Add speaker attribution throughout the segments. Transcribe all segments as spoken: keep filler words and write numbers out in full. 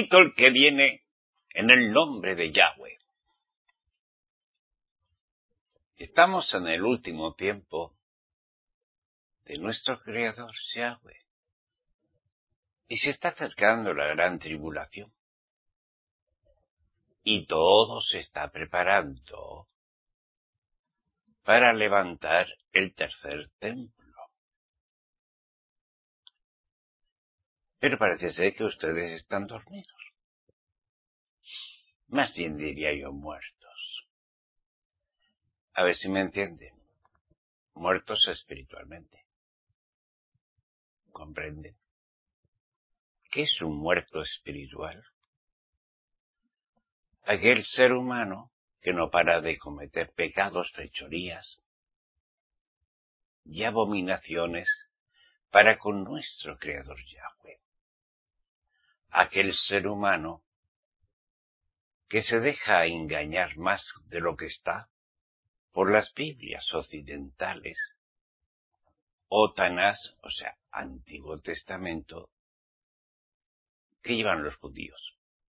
Speaker 1: Bendito el que viene en el nombre de Yahweh. Estamos en el último tiempo de nuestro Creador Yahweh. Y se está acercando la gran tribulación. Y todo se está preparando para levantar el tercer templo. Pero parece ser que ustedes están dormidos. Más bien diría yo muertos. A ver si me entienden. Muertos espiritualmente. ¿Comprenden? ¿Qué es un muerto espiritual? Aquel ser humano que no para de cometer pecados, fechorías y abominaciones para con nuestro Creador Yahweh. Aquel ser humano que se deja engañar más de lo que está por las Biblias occidentales, o Tanás, o sea, Antiguo Testamento, que llevan los judíos.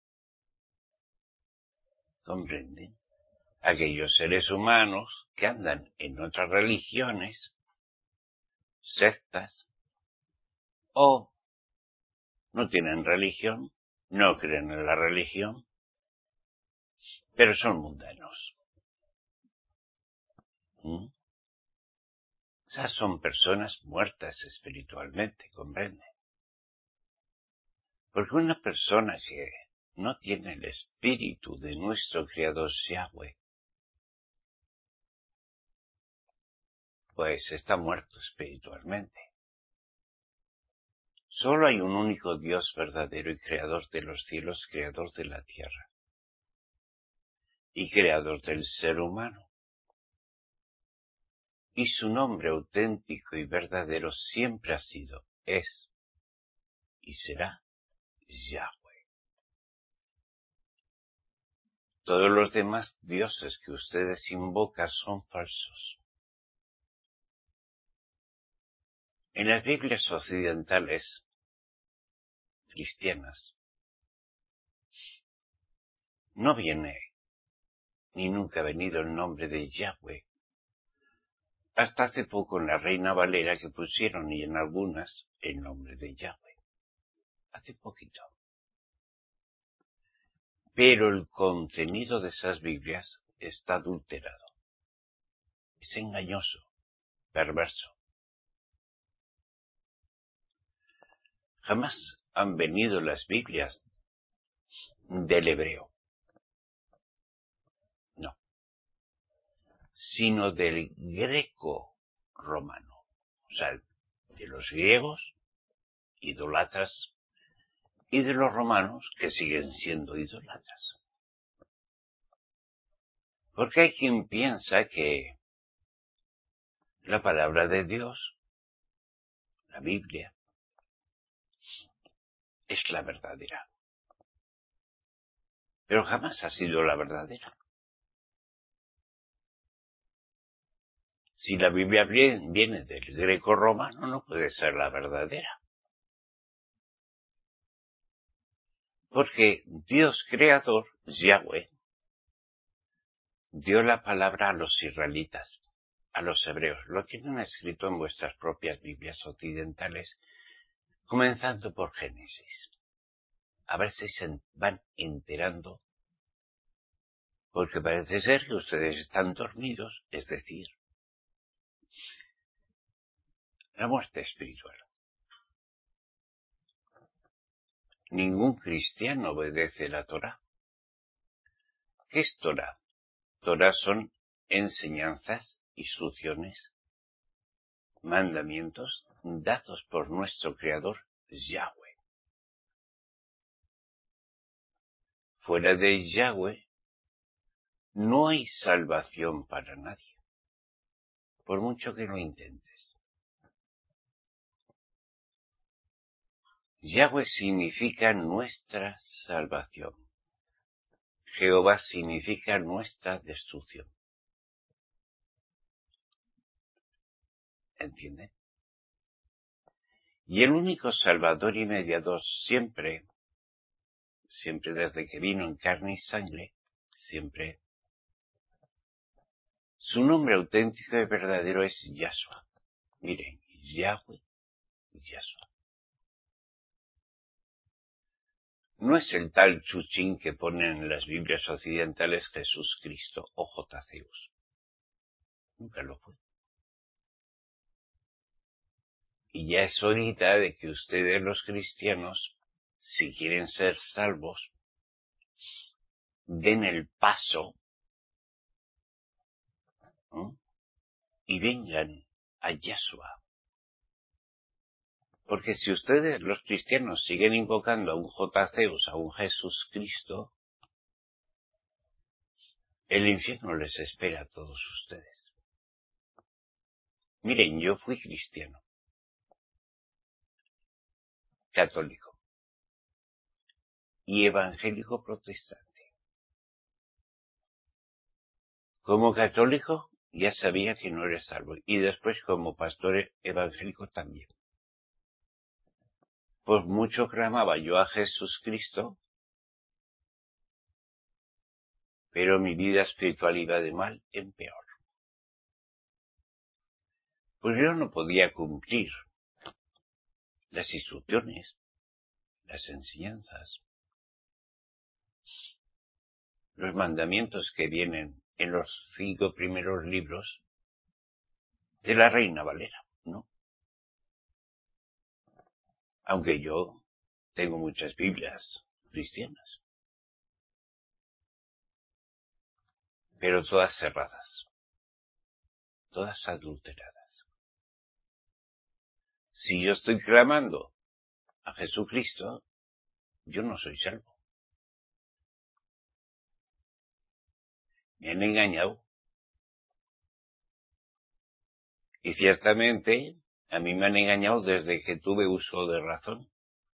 Speaker 1: ¿Comprenden? Aquellos seres humanos que andan en otras religiones, sectas, o no tienen religión, no creen en la religión, pero son mundanos. ¿Mm? Esas son personas muertas espiritualmente, ¿comprenden? Porque una persona que no tiene el espíritu de nuestro Creador Yahweh, pues está muerto espiritualmente. Solo hay un único Dios verdadero y creador de los cielos, creador de la tierra y creador del ser humano. Y su nombre auténtico y verdadero siempre ha sido, es y será Yahweh. Todos los demás dioses que ustedes invocan son falsos. En las Biblias occidentales cristianas no viene ni nunca ha venido el nombre de Yahweh. Hasta hace poco en la Reina Valera que pusieron y en algunas el nombre de Yahweh. Hace poquito. Pero el contenido de esas Biblias está adulterado. Es engañoso, perverso. Jamás han venido las Biblias del hebreo. No. Sino del greco-romano. O sea, de los griegos, idólatras, y de los romanos, que siguen siendo idólatras. Porque hay quien piensa que la palabra de Dios, la Biblia, es la verdadera. Pero jamás ha sido la verdadera. Si la Biblia viene del greco-romano, no puede ser la verdadera. Porque Dios creador, Yahweh, dio la palabra a los israelitas, a los hebreos. Lo tienen escrito en vuestras propias Biblias occidentales, comenzando por Génesis. A ver si se van enterando, porque parece ser que ustedes están dormidos, es decir, la muerte espiritual. Ningún cristiano obedece la Torá. ¿Qué es Torá? Torá son enseñanzas, instrucciones, mandamientos dados por nuestro Creador Yahweh. Fuera de Yahweh no hay salvación para nadie, por mucho que lo intentes. Yahweh significa nuestra salvación. Jehová significa nuestra destrucción. ¿Entienden? Y el único salvador y mediador siempre siempre desde que vino en carne y sangre, siempre. Su nombre auténtico y verdadero es Yahshua. Miren, Yahweh y Yahshua. No es el tal chuchín que ponen en las Biblias occidentales Jesús Cristo o J. Zeus. Nunca lo fue. Y ya es horita de que ustedes los cristianos, si quieren ser salvos, den el paso, ¿no?, y vengan a Yahshua. Porque si ustedes los cristianos siguen invocando a un J. Zeus, a un Jesús Cristo, el infierno les espera a todos ustedes. Miren, yo fui cristiano, católico y evangélico protestante. Como católico ya sabía que no era salvo, y después como pastor evangélico también. Por mucho clamaba yo a Jesús Cristo, pero mi vida espiritual iba de mal en peor. Pues yo no podía cumplir las instrucciones, las enseñanzas, los mandamientos que vienen en los cinco primeros libros de la Reina Valera, ¿no? Aunque yo tengo muchas Biblias cristianas, pero todas cerradas, todas adulteradas. Si yo estoy clamando a Jesucristo, yo no soy salvo. Me han engañado. Y ciertamente a mí me han engañado desde que tuve uso de razón.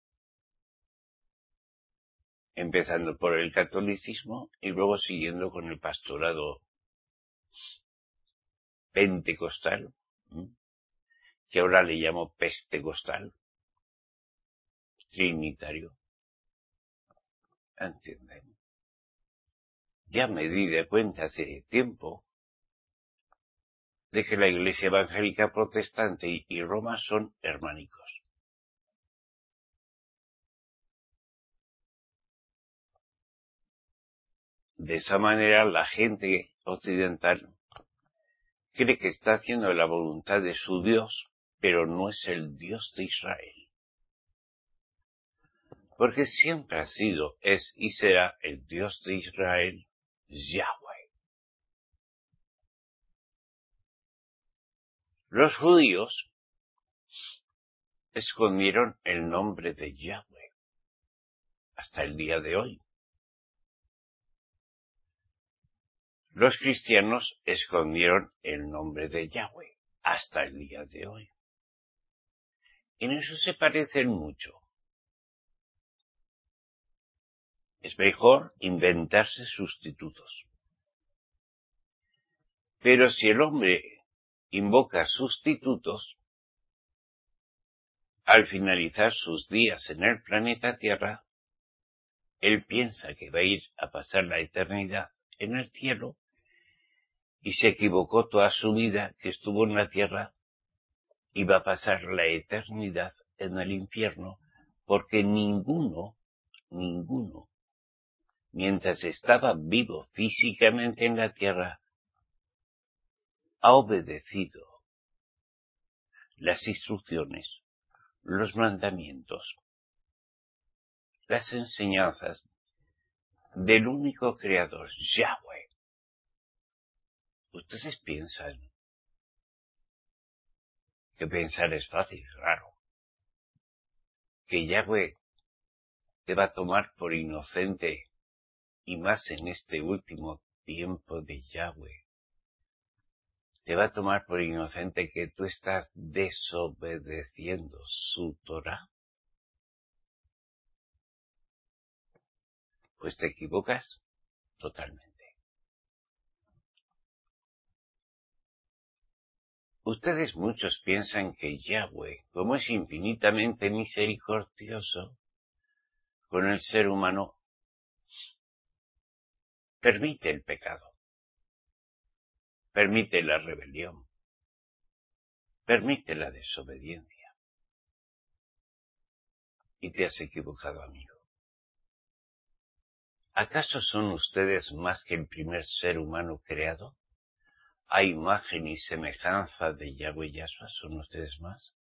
Speaker 1: Empezando por el catolicismo y luego siguiendo con el pastorado pentecostal, ¿m? que ahora le llamo pestecostal, trinitario. ¿Entienden? Ya me di de cuenta hace tiempo de que la Iglesia Evangélica Protestante y Roma son hermánicos. De esa manera la gente occidental cree que está haciendo la voluntad de su Dios, pero no es el Dios de Israel. Porque siempre ha sido, es y será el Dios de Israel, Yahweh. Los judíos escondieron el nombre de Yahweh hasta el día de hoy. Los cristianos escondieron el nombre de Yahweh hasta el día de hoy. En eso se parecen mucho. Es mejor inventarse sustitutos. Pero si el hombre invoca sustitutos, al finalizar sus días en el planeta Tierra, él piensa que va a ir a pasar la eternidad en el cielo y se equivocó toda su vida que estuvo en la Tierra y va a pasar la eternidad en el infierno, porque ninguno, ninguno, mientras estaba vivo físicamente en la Tierra, ha obedecido las instrucciones, los mandamientos, las enseñanzas del único creador, Yahweh. Ustedes piensan que pensar es fácil, claro, que Yahweh te va a tomar por inocente, y más en este último tiempo de Yahweh. Te va a tomar por inocente que tú estás desobedeciendo su Torah. Pues te equivocas totalmente. Ustedes muchos piensan que Yahweh, como es infinitamente misericordioso con el ser humano, permite el pecado, permite la rebelión, permite la desobediencia. Y te has equivocado, amigo. ¿Acaso son ustedes más que el primer ser humano creado? ¿A imagen y semejanza de Yahweh Yahshua son ustedes más?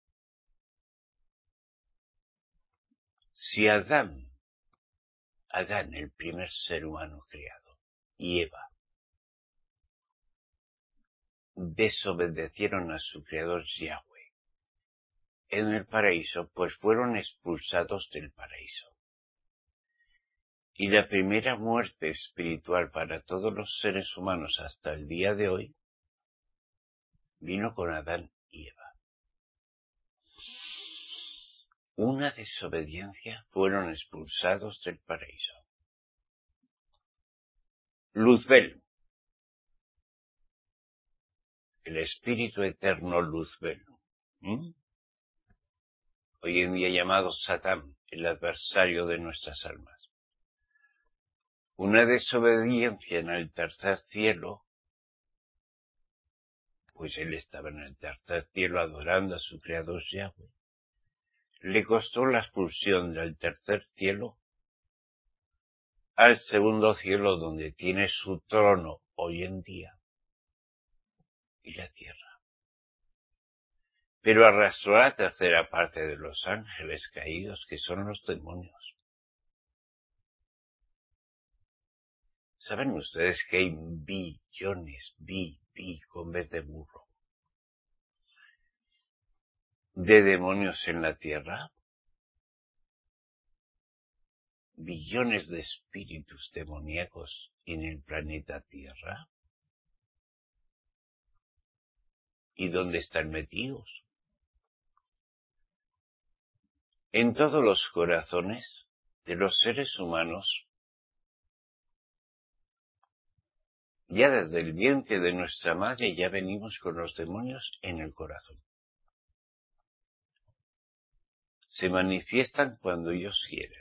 Speaker 1: Si Adán, Adán, el primer ser humano creado, y Eva, desobedecieron a su creador Yahweh en el paraíso, pues fueron expulsados del paraíso. Y la primera muerte espiritual para todos los seres humanos hasta el día de hoy vino con Adán y Eva. Una desobediencia, fueron expulsados del paraíso. Luzbel, el espíritu eterno Luzbel, ¿Mm? hoy en día llamado Satán, el adversario de nuestras almas. Una desobediencia en el tercer cielo, pues él estaba en el tercer cielo adorando a su creador Yahweh. Le costó la expulsión del tercer cielo al segundo cielo, donde tiene su trono hoy en día, y la tierra. Pero arrastró a la tercera parte de los ángeles caídos, que son los demonios. ¿Saben ustedes que hay billones, bi, bi, con vez de burro, de demonios en la tierra? Billones de espíritus demoníacos en el planeta Tierra. ¿Y dónde están metidos? En todos los corazones de los seres humanos, ya desde el vientre de nuestra madre ya venimos con los demonios en el corazón. Se manifiestan cuando ellos quieren,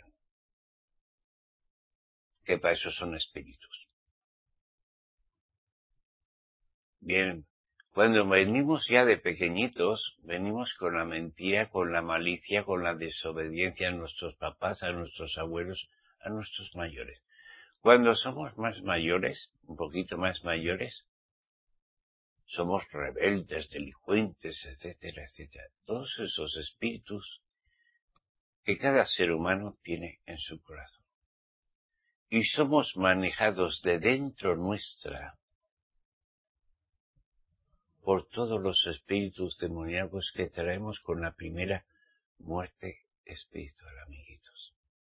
Speaker 1: que para eso son espíritus. Bien, cuando venimos ya de pequeñitos, venimos con la mentira, con la malicia, con la desobediencia a nuestros papás, a nuestros abuelos, a nuestros mayores. Cuando somos más mayores, un poquito más mayores, somos rebeldes, delincuentes, etcétera, etcétera. Todos esos espíritus que cada ser humano tiene en su corazón. Y somos manejados de dentro nuestra por todos los espíritus demoníacos que traemos con la primera muerte espiritual, amiguitos.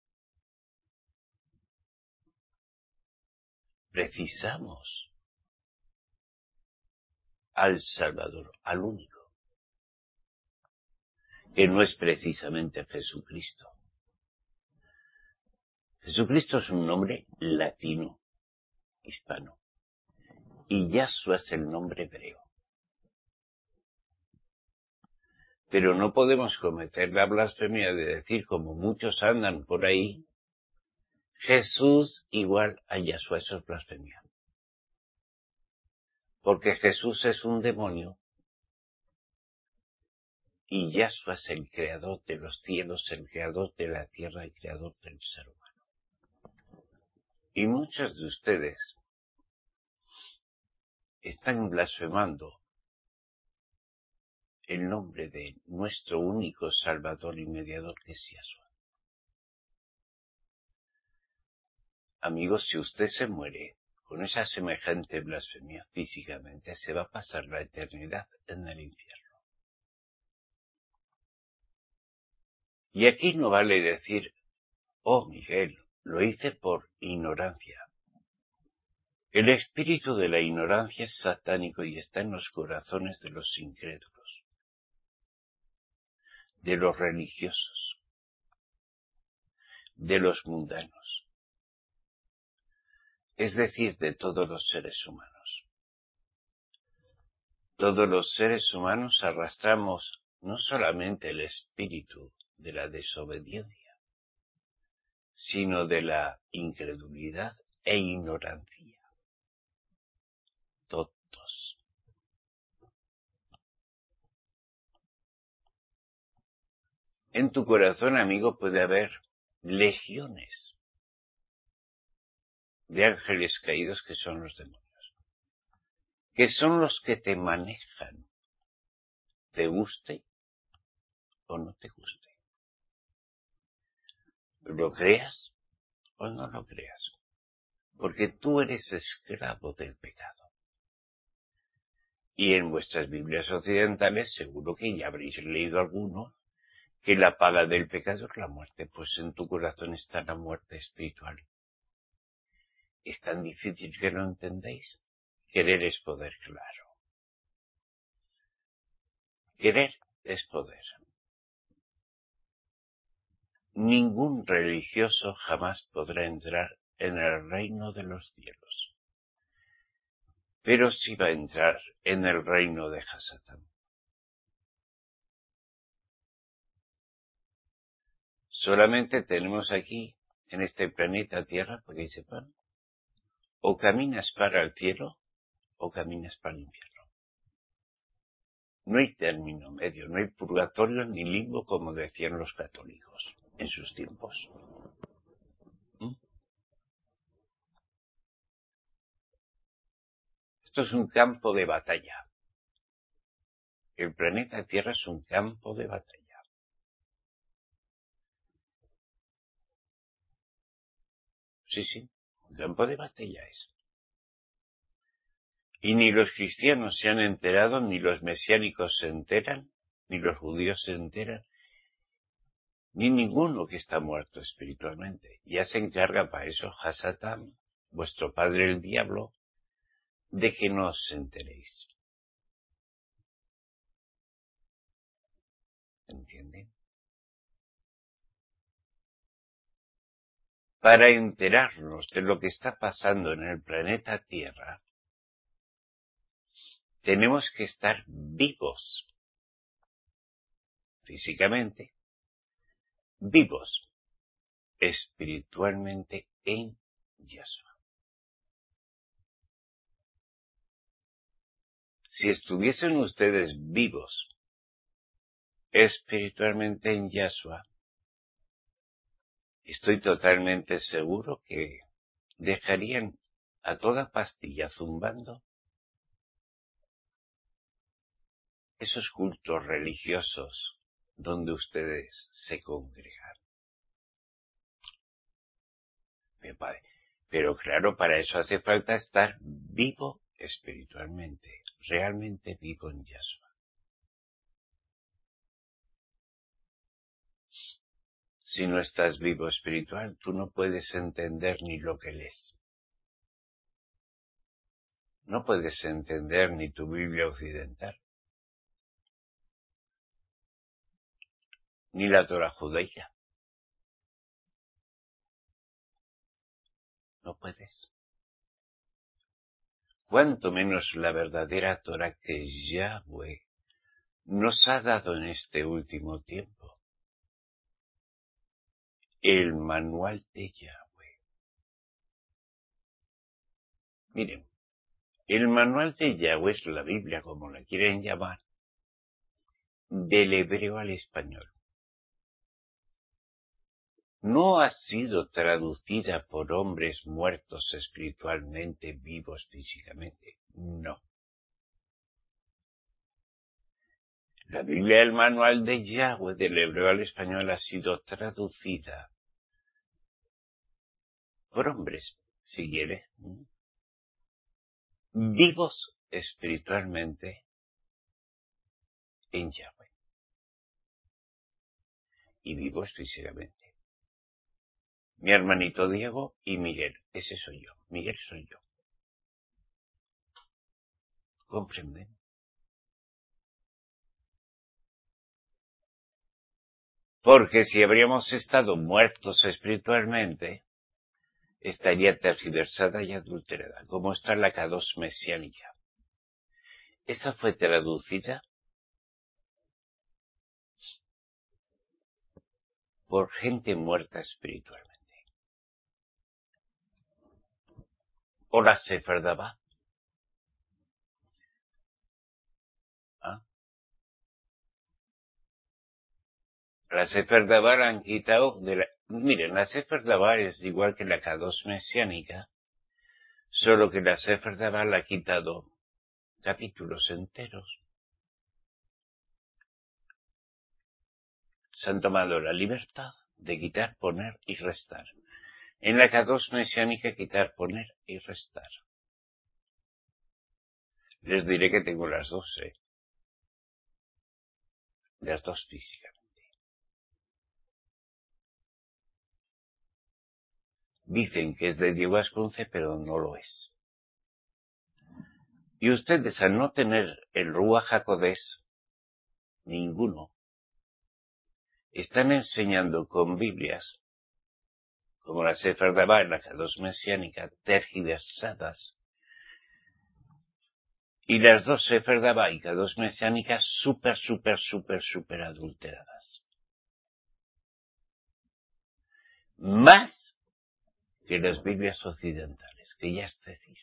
Speaker 1: Precisamos al Salvador, al único, que no es precisamente Jesucristo. Jesucristo es un nombre latino, hispano, y Yahshua es el nombre hebreo. Pero no podemos cometer la blasfemia de decir, como muchos andan por ahí, Jesús igual a Yahshua. Eso es blasfemia. Porque Jesús es un demonio y Yahshua es el creador de los cielos, el creador de la tierra y creador del ser humano. Y muchos de ustedes están blasfemando el nombre de nuestro único Salvador y Mediador, que es Yahshua. Amigos, si usted se muere con esa semejante blasfemia físicamente, se va a pasar la eternidad en el infierno. Y aquí no vale decir, oh Miguel, lo hice por ignorancia. El espíritu de la ignorancia es satánico y está en los corazones de los incrédulos, de los religiosos, de los mundanos, es decir, de todos los seres humanos. Todos los seres humanos arrastramos no solamente el espíritu de la desobediencia, sino de la incredulidad e ignorancia. Tontos. En tu corazón, amigo, puede haber legiones de ángeles caídos que son los demonios, que son los que te manejan, te guste o no te guste. ¿Lo creas o no lo creas? Porque tú eres esclavo del pecado. Y en vuestras Biblias occidentales seguro que ya habréis leído alguno que la paga del pecado es la muerte, pues en tu corazón está la muerte espiritual. ¿Es tan difícil que lo entendéis? Querer es poder, claro. Querer es poder. Ningún religioso jamás podrá entrar en el reino de los cielos, pero sí va a entrar en el reino de Hasatán. Solamente tenemos aquí, en este planeta Tierra, para que sepan, o caminas para el cielo o caminas para el infierno. No hay término medio, no hay purgatorio ni limbo como decían los católicos en sus tiempos. ¿Mm? Esto es un campo de batalla. El planeta Tierra es un campo de batalla. Sí, sí, un campo de batalla es. Y ni los cristianos se han enterado, ni los mesiánicos se enteran, ni los judíos se enteran, ni ninguno que está muerto espiritualmente. Ya se encarga para eso Hasatán, vuestro padre el diablo, de que no os enteréis. ¿Entienden? Para enterarnos de lo que está pasando en el planeta Tierra, tenemos que estar vivos, físicamente, vivos, espiritualmente en Yahshua. Si estuviesen ustedes vivos, espiritualmente en Yahshua, estoy totalmente seguro que dejarían a toda pastilla zumbando esos cultos religiosos donde ustedes se congregan. Me parece. Pero claro, para eso hace falta estar vivo espiritualmente, realmente vivo en Yahshua. Si no estás vivo espiritual, tú no puedes entender ni lo que lees. No puedes entender ni tu Biblia occidental, ni la Torah judaica. No puedes. Cuanto menos la verdadera Torah que Yahweh nos ha dado en este último tiempo. El manual de Yahweh. Miren, el manual de Yahweh es la Biblia, como la quieren llamar, del hebreo al español. No ha sido traducida por hombres muertos espiritualmente, vivos físicamente. No. La Biblia, el manual de Yahweh, del hebreo al español, ha sido traducida por hombres, si quiere, vivos espiritualmente en Yahweh y vivos físicamente. Mi hermanito Diego y Miguel, ese soy yo, Miguel soy yo. ¿Comprenden? Porque si habríamos estado muertos espiritualmente, estaría tergiversada y adulterada, como está la Kadosh mesiánica. Esa fue traducida por gente muerta espiritualmente. o la Sefer Dabá. ¿Ah? La Sefer Dabá la han quitado de la... Miren, la Sefer Dabá es igual que la Kadosh mesiánica, solo que la Sefer Dabá la ha quitado capítulos enteros. Se han tomado la libertad de quitar, poner y restar. En la Kadosh mesiánica, quitar, poner y restar. Les diré que tengo las dos, ¿eh? Las dos físicamente. Dicen que es de Diego Vasconce, pero no lo es. Y ustedes, al no tener el Ruach HaKodesh, ninguno, están enseñando con Biblias, como la Sefer Dabá y la Kadosh mesiánica, tergiversadas, y las dos Sefer Dabá y Kadosh mesiánicas súper, súper, súper, súper adulteradas. Más que las Biblias occidentales, que ya es decir.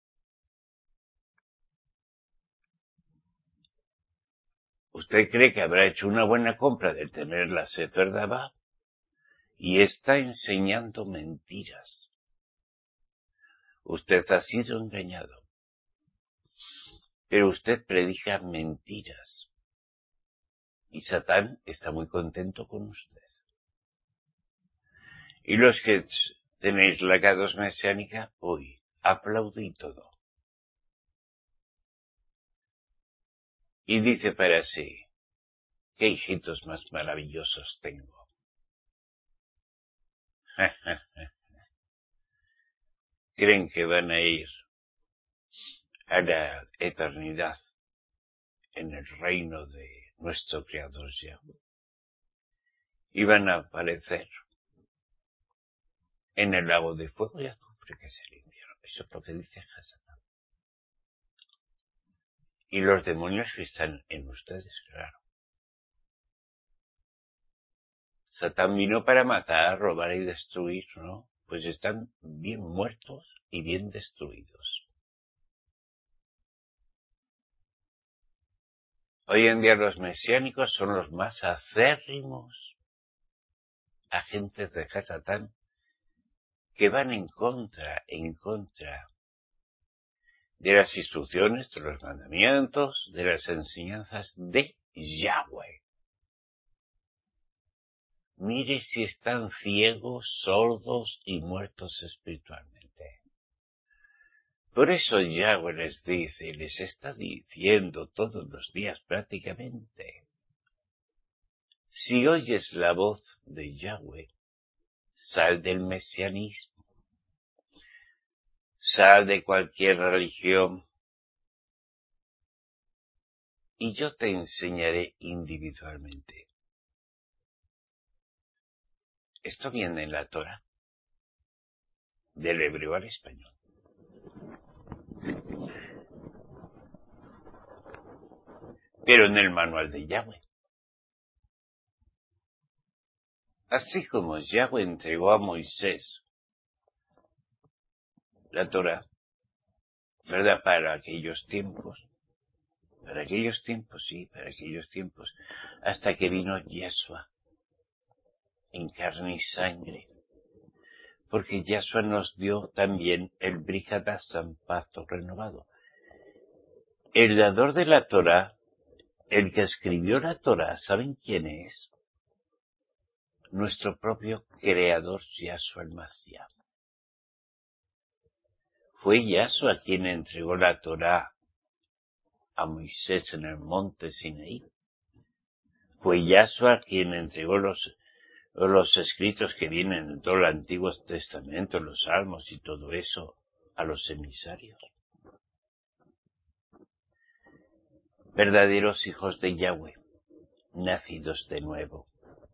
Speaker 1: ¿Usted cree que habrá hecho una buena compra de tener la Sefer Dabá? Y está enseñando mentiras. Usted ha sido engañado. Pero usted predica mentiras. Y Satán está muy contento con usted. Y los que tenéis la Kadosh mesiánica, hoy aplaude y todo. Y dice para sí, qué hijitos más maravillosos tengo. Creen que van a ir a la eternidad en el reino de nuestro Creador Yahweh. Y van a aparecer en el lago de fuego y azufre que es el infierno. Eso es lo que dice Hasatán. Y los demonios que están en ustedes, claro. Satán vino para matar, robar y destruir, ¿no? Pues están bien muertos y bien destruidos. Hoy en día los mesiánicos son los más acérrimos agentes de Hasatán que van en contra, en contra de las instrucciones, de los mandamientos, de las enseñanzas de Yahweh. Mire si están ciegos, sordos y muertos espiritualmente. Por eso Yahweh les dice, les está diciendo todos los días prácticamente, si oyes la voz de Yahweh, sal del mesianismo, sal de cualquier religión, y yo te enseñaré individualmente. Esto viene en la Torah, del hebreo al español. Pero en el manual de Yahweh. Así como Yahweh entregó a Moisés la Torah, ¿verdad? Para aquellos tiempos, para aquellos tiempos, sí, para aquellos tiempos, hasta que vino Yeshua en carne y sangre. Porque Yeshua nos dio también el Brit Hadashah, pacto renovado. El dador de la Torah, el que escribió la Torah, ¿saben quién es? Nuestro propio creador, Yahshua el Mashiach. Fue Yahshua quien entregó la Torah a Moisés en el monte Sinaí. Fue Yahshua quien entregó los, los escritos que vienen en todo el Antiguo Testamento, los Salmos y todo eso, a los emisarios. Verdaderos hijos de Yahweh, nacidos de nuevo.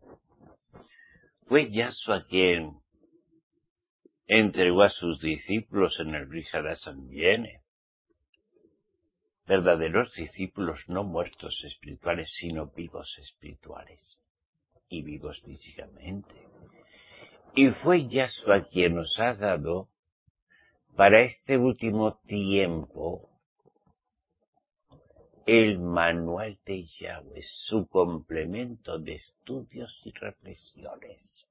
Speaker 1: Fue Yahshua quien entregó a sus discípulos en el Brit Hadashah viene. Verdaderos discípulos no muertos espirituales, sino vivos espirituales y vivos físicamente. Y fue Yahshua quien nos ha dado para este último tiempo, el manual de Yahweh, su complemento de estudios y reflexiones.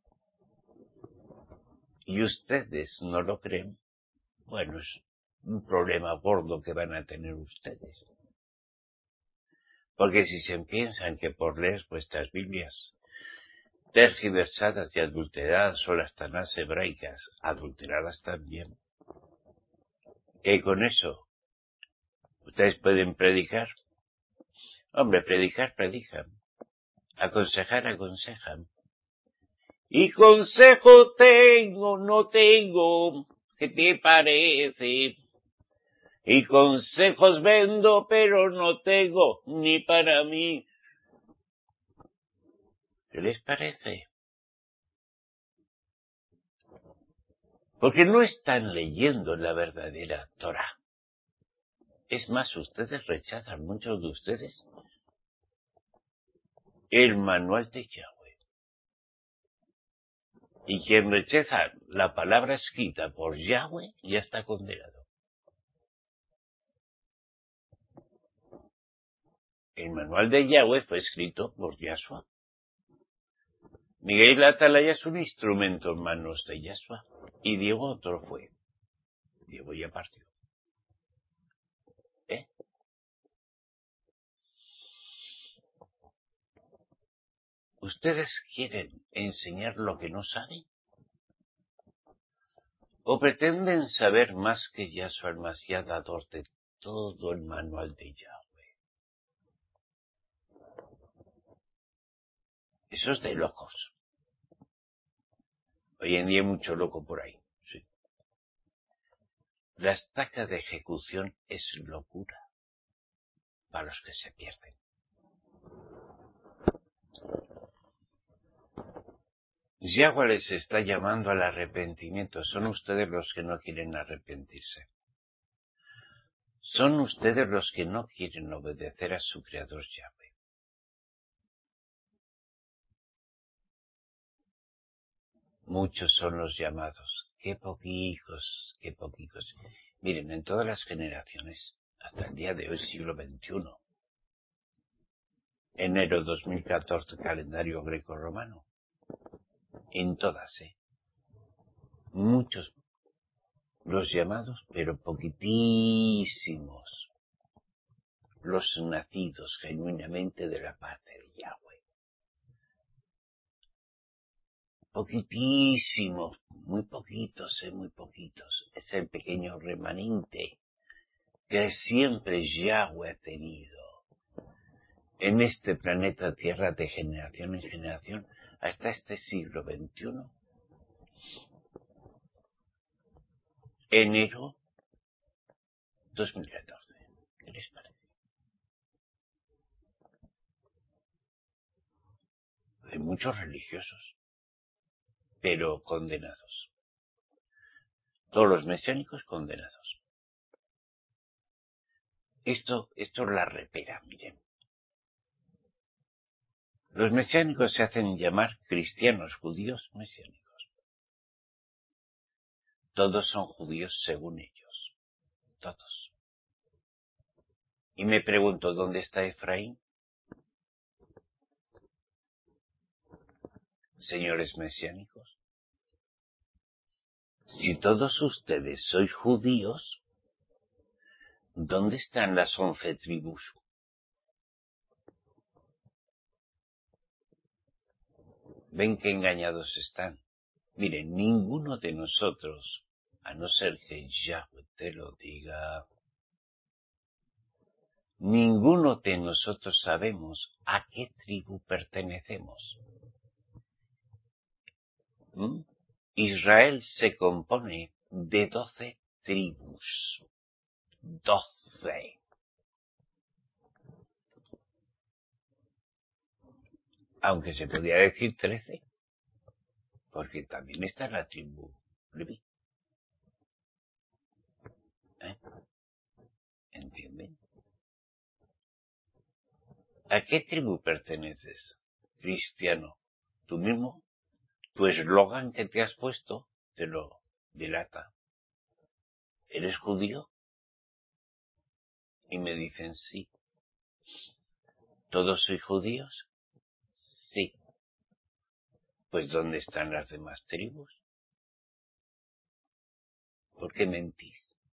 Speaker 1: Y ustedes no lo creen, bueno, es un problema gordo que van a tener ustedes. Porque si se piensan que por leer vuestras Biblias tergiversadas y adulteradas son las Tanás hebraicas, adulteradas también, que con eso ustedes pueden predicar, hombre, predicar, predican, aconsejar, aconsejan. Y consejo tengo, no tengo, ¿qué te parece? Y consejos vendo, pero no tengo ni para mí. ¿Qué les parece? Porque no están leyendo la verdadera Torah. Es más, ustedes rechazan, muchos de ustedes, el manual de Yahweh. Y quien rechaza la palabra escrita por Yahweh ya está condenado. El manual de Yahweh fue escrito por Yahshua. Miguel Atalaya es un instrumento en manos de Yahshua. Y Diego otro fue. Diego ya partió. ¿Eh? ¿Ustedes quieren enseñar lo que no saben? ¿O pretenden saber más que Yahshua el Mashiach, dador de todo el manual de Yahweh? Eso es de locos. Hoy en día hay mucho loco por ahí. Sí. La estaca de ejecución es locura para los que se pierden. Yahweh les está llamando al arrepentimiento. Son ustedes los que no quieren arrepentirse. Son ustedes los que no quieren obedecer a su Creador Yahweh. Muchos son los llamados. Qué poquicos, qué poquicos. Miren, en todas las generaciones, hasta el día de hoy, siglo veintiuno, enero dos mil catorce, calendario greco-romano, en todas, ¿eh? Muchos los llamados, pero poquitísimos los nacidos genuinamente de la parte de Yahweh. Poquitísimos, muy poquitos, ¿eh? Muy poquitos. Es el pequeño remanente que siempre Yahweh ha tenido en este planeta Tierra de generación en generación hasta este siglo veintiuno. Enero dos mil catorce. ¿Qué les parece? Hay muchos religiosos, pero condenados. Todos los mesiánicos condenados. Esto, esto es la repera, miren. Los mesiánicos se hacen llamar cristianos, judíos mesiánicos. Todos son judíos según ellos. Todos. Y me pregunto, ¿dónde está Efraín? Señores mesiánicos. Si todos ustedes sois judíos, ¿dónde están las once tribus? Ven que engañados están. Miren, ninguno de nosotros, a no ser que Yahweh te lo diga, ninguno de nosotros sabemos a qué tribu pertenecemos. ¿Mm? Israel se compone de doce tribus. Doce. Aunque se podría decir trece. Porque también está la tribu Leví. ¿Eh? ¿Entienden? ¿A qué tribu perteneces, cristiano? Tú mismo, tu eslogan que te has puesto te lo delata. ¿eres judío? Y me dicen sí. ¿Todos sois judíos? Sí. Pues ¿dónde están las demás tribus? ¿Por qué mentís?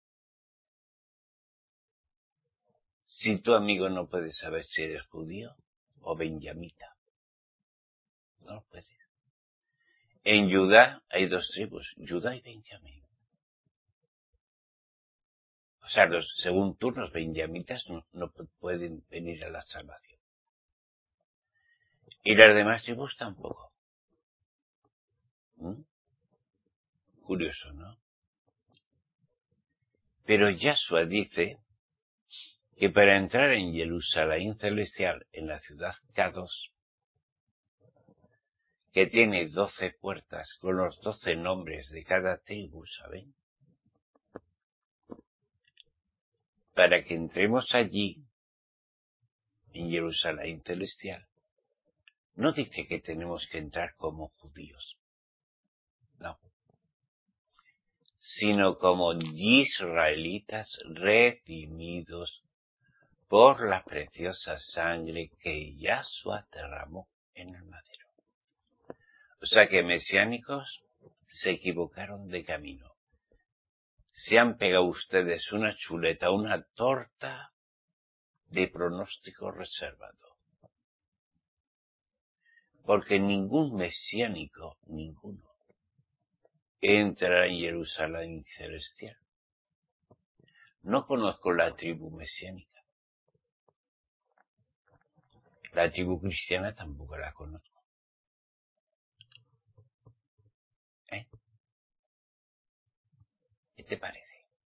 Speaker 1: Si tu amigo no puede saber si eres judío o benjamita, no lo puedes. En Judá hay dos tribus, Judá y Benjamín. O sea, los, según tú, los benjamitas no, no pueden venir a la salvación. Y las demás tribus tampoco. ¿Mm? Curioso, ¿no? Pero Yahshua dice que para entrar en Jerusalén celestial, en la ciudad Kadosh, que tiene doce puertas con los doce nombres de cada tribu, ¿saben? Para que entremos allí, en Jerusalén celestial, no dice que tenemos que entrar como judíos, no, sino como israelitas redimidos por la preciosa sangre que Yahshua derramó en el madero. O sea que mesiánicos se equivocaron de camino. Se han pegado ustedes una chuleta, una torta de pronóstico reservado. Porque ningún mesiánico, ninguno, entrará en Jerusalén celestial. No conozco la tribu mesiánica. La tribu cristiana tampoco la conozco. ¿Eh? ¿Qué te parece?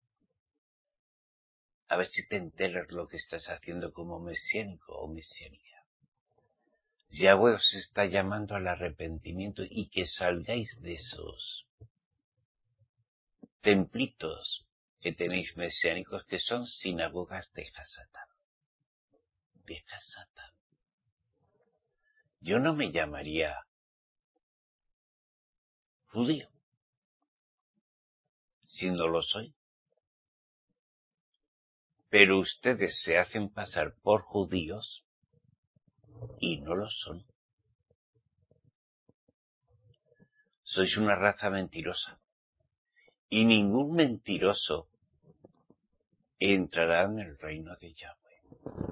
Speaker 1: A ver si te enteras lo que estás haciendo como mesiánico o mesiánica. Yahweh os está llamando al arrepentimiento y que salgáis de esos templitos que tenéis mesiánicos que son sinagogas de Hasatán. De Hasatán. Yo no me llamaría judío, si no lo soy. Pero ustedes se hacen pasar por judíos y no lo son. Sois una raza mentirosa. Y ningún mentiroso entrará en el reino de Yahweh.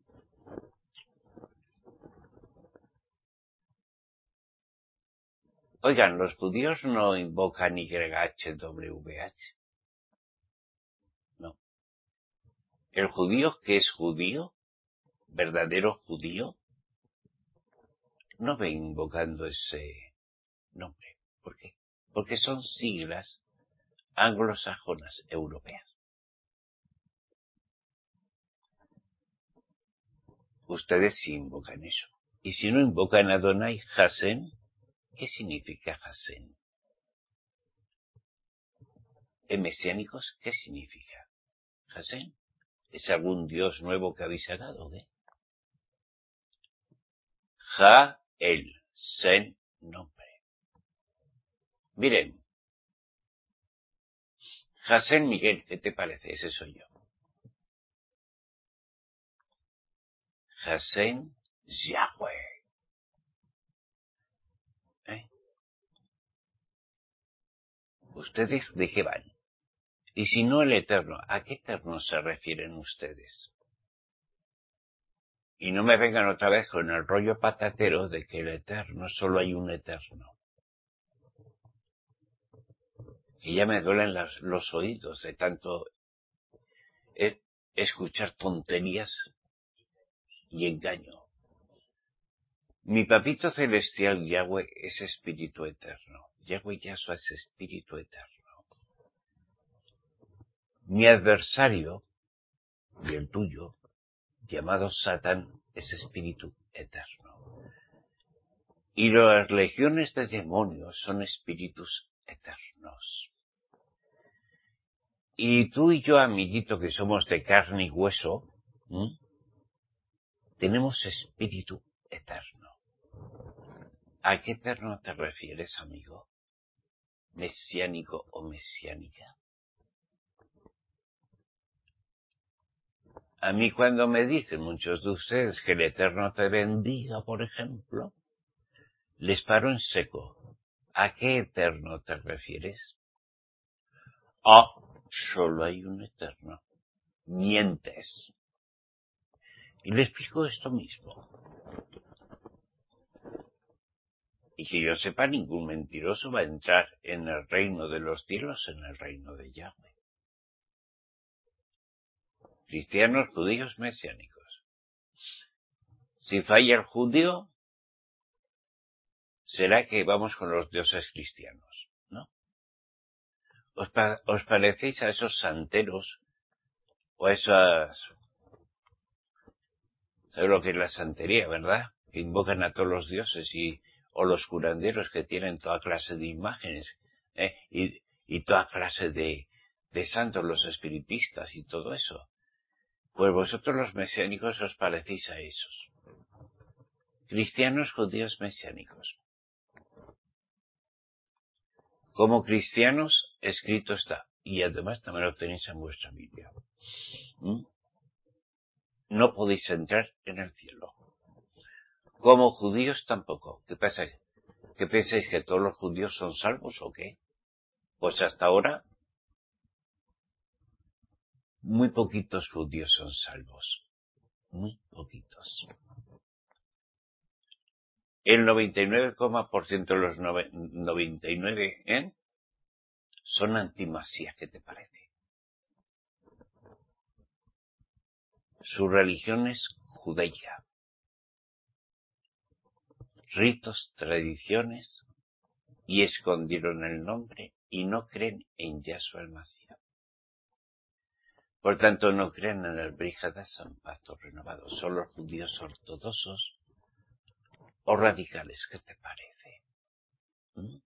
Speaker 1: Oigan, los judíos no invocan Y H W H. No. El judío que es judío, verdadero judío, no ve invocando ese nombre. ¿Por qué? Porque son siglas anglosajonas europeas. Ustedes sí invocan eso. Y si no invocan a Adonai Hashem, ¿qué significa Hashem? En mesiánicos, ¿qué significa Hashem? ¿Es algún dios nuevo que habéis sacado, ¿eh? Ja, el, Sen, nombre. Miren, Hashem Miguel, ¿qué te parece? Ese soy yo. Hashem Yahweh. ¿Eh? ¿Ustedes de qué van? Y si no el Eterno, ¿a qué Eterno se refieren ustedes? Y no me vengan otra vez con el rollo patatero de que el Eterno solo hay un Eterno. Y ya me duelen las, los oídos de tanto eh, escuchar tonterías y engaño. Mi papito celestial Yahweh es espíritu eterno. Yahweh Yahshua es espíritu eterno. Mi adversario, y el tuyo, llamado Satán, es espíritu eterno. Y las legiones de demonios son espíritus eternos. Y tú y yo, amiguito, que somos de carne y hueso, ¿m? tenemos espíritu eterno. ¿A qué eterno te refieres, amigo? ¿Mesiánico o mesiánica? A mí cuando me dicen muchos de ustedes que el Eterno te bendiga, por ejemplo, les paro en seco. ¿A qué Eterno te refieres? Ah, solo hay un Eterno. Mientes. Y le explico esto mismo. Y que yo sepa, ningún mentiroso va a entrar en el reino de los cielos, en el reino de Yahweh. Cristianos, judíos, mesiánicos. Si falla el judío, será que vamos con los dioses cristianos, ¿no? ¿Os, pa- os parecéis a esos santeros o a esas... ¿Sabes lo que es la santería, verdad? Que invocan a todos los dioses y o los curanderos que tienen toda clase de imágenes, ¿eh? y, y toda clase de, de santos, los espiritistas y todo eso. Pues vosotros los mesiánicos os parecéis a esos. Cristianos, judíos, mesiánicos. Como cristianos, escrito está, y además también lo tenéis en vuestra Biblia. ¿Mm? No podéis entrar en el cielo. Como judíos tampoco. ¿Qué pasa? ¿Qué pensáis, que todos los judíos son salvos o qué? Pues hasta ahora, muy poquitos judíos son salvos. Muy poquitos. El noventa y nueve por ciento de los noventa y nueve ¿eh? son antimasías. ¿Qué te parece? Su religión es judaica. Ritos, tradiciones, y escondieron el nombre y no creen en Yahshua el Mashiach. Por tanto, no creen en el Brit Hadashah, pacto renovado. Son los judíos ortodoxos o radicales. ¿Qué te parece? ¿Mm?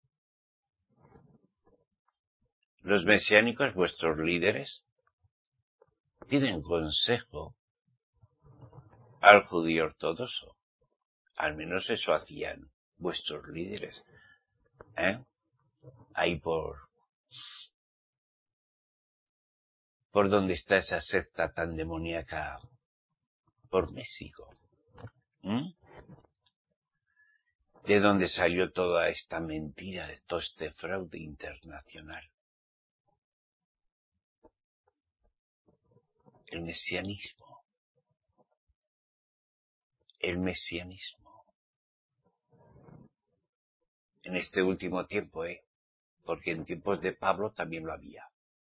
Speaker 1: Los mesiánicos, vuestros líderes, piden consejo al judío ortodoxo. Al menos eso hacían vuestros líderes. ¿Eh? Ahí por... ¿Por dónde está esa secta tan demoníaca? Por México. ¿Mm? ¿De dónde salió toda esta mentira, de todo este fraude internacional? El mesianismo. El mesianismo. En este último tiempo, ¿eh? Porque en tiempos de Pablo también lo había.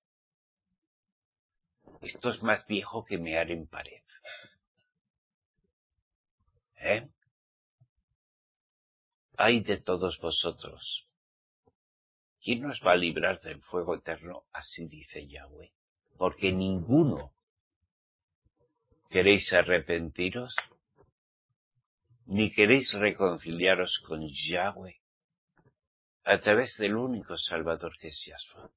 Speaker 1: Esto es más viejo que mear en pared. ¿Eh? Ay de todos vosotros. ¿Quién nos va a librar del fuego eterno? Así dice Yahweh. Porque ninguno queréis arrepentiros, ni queréis reconciliaros con Yahweh a través del único Salvador que es Yahshua.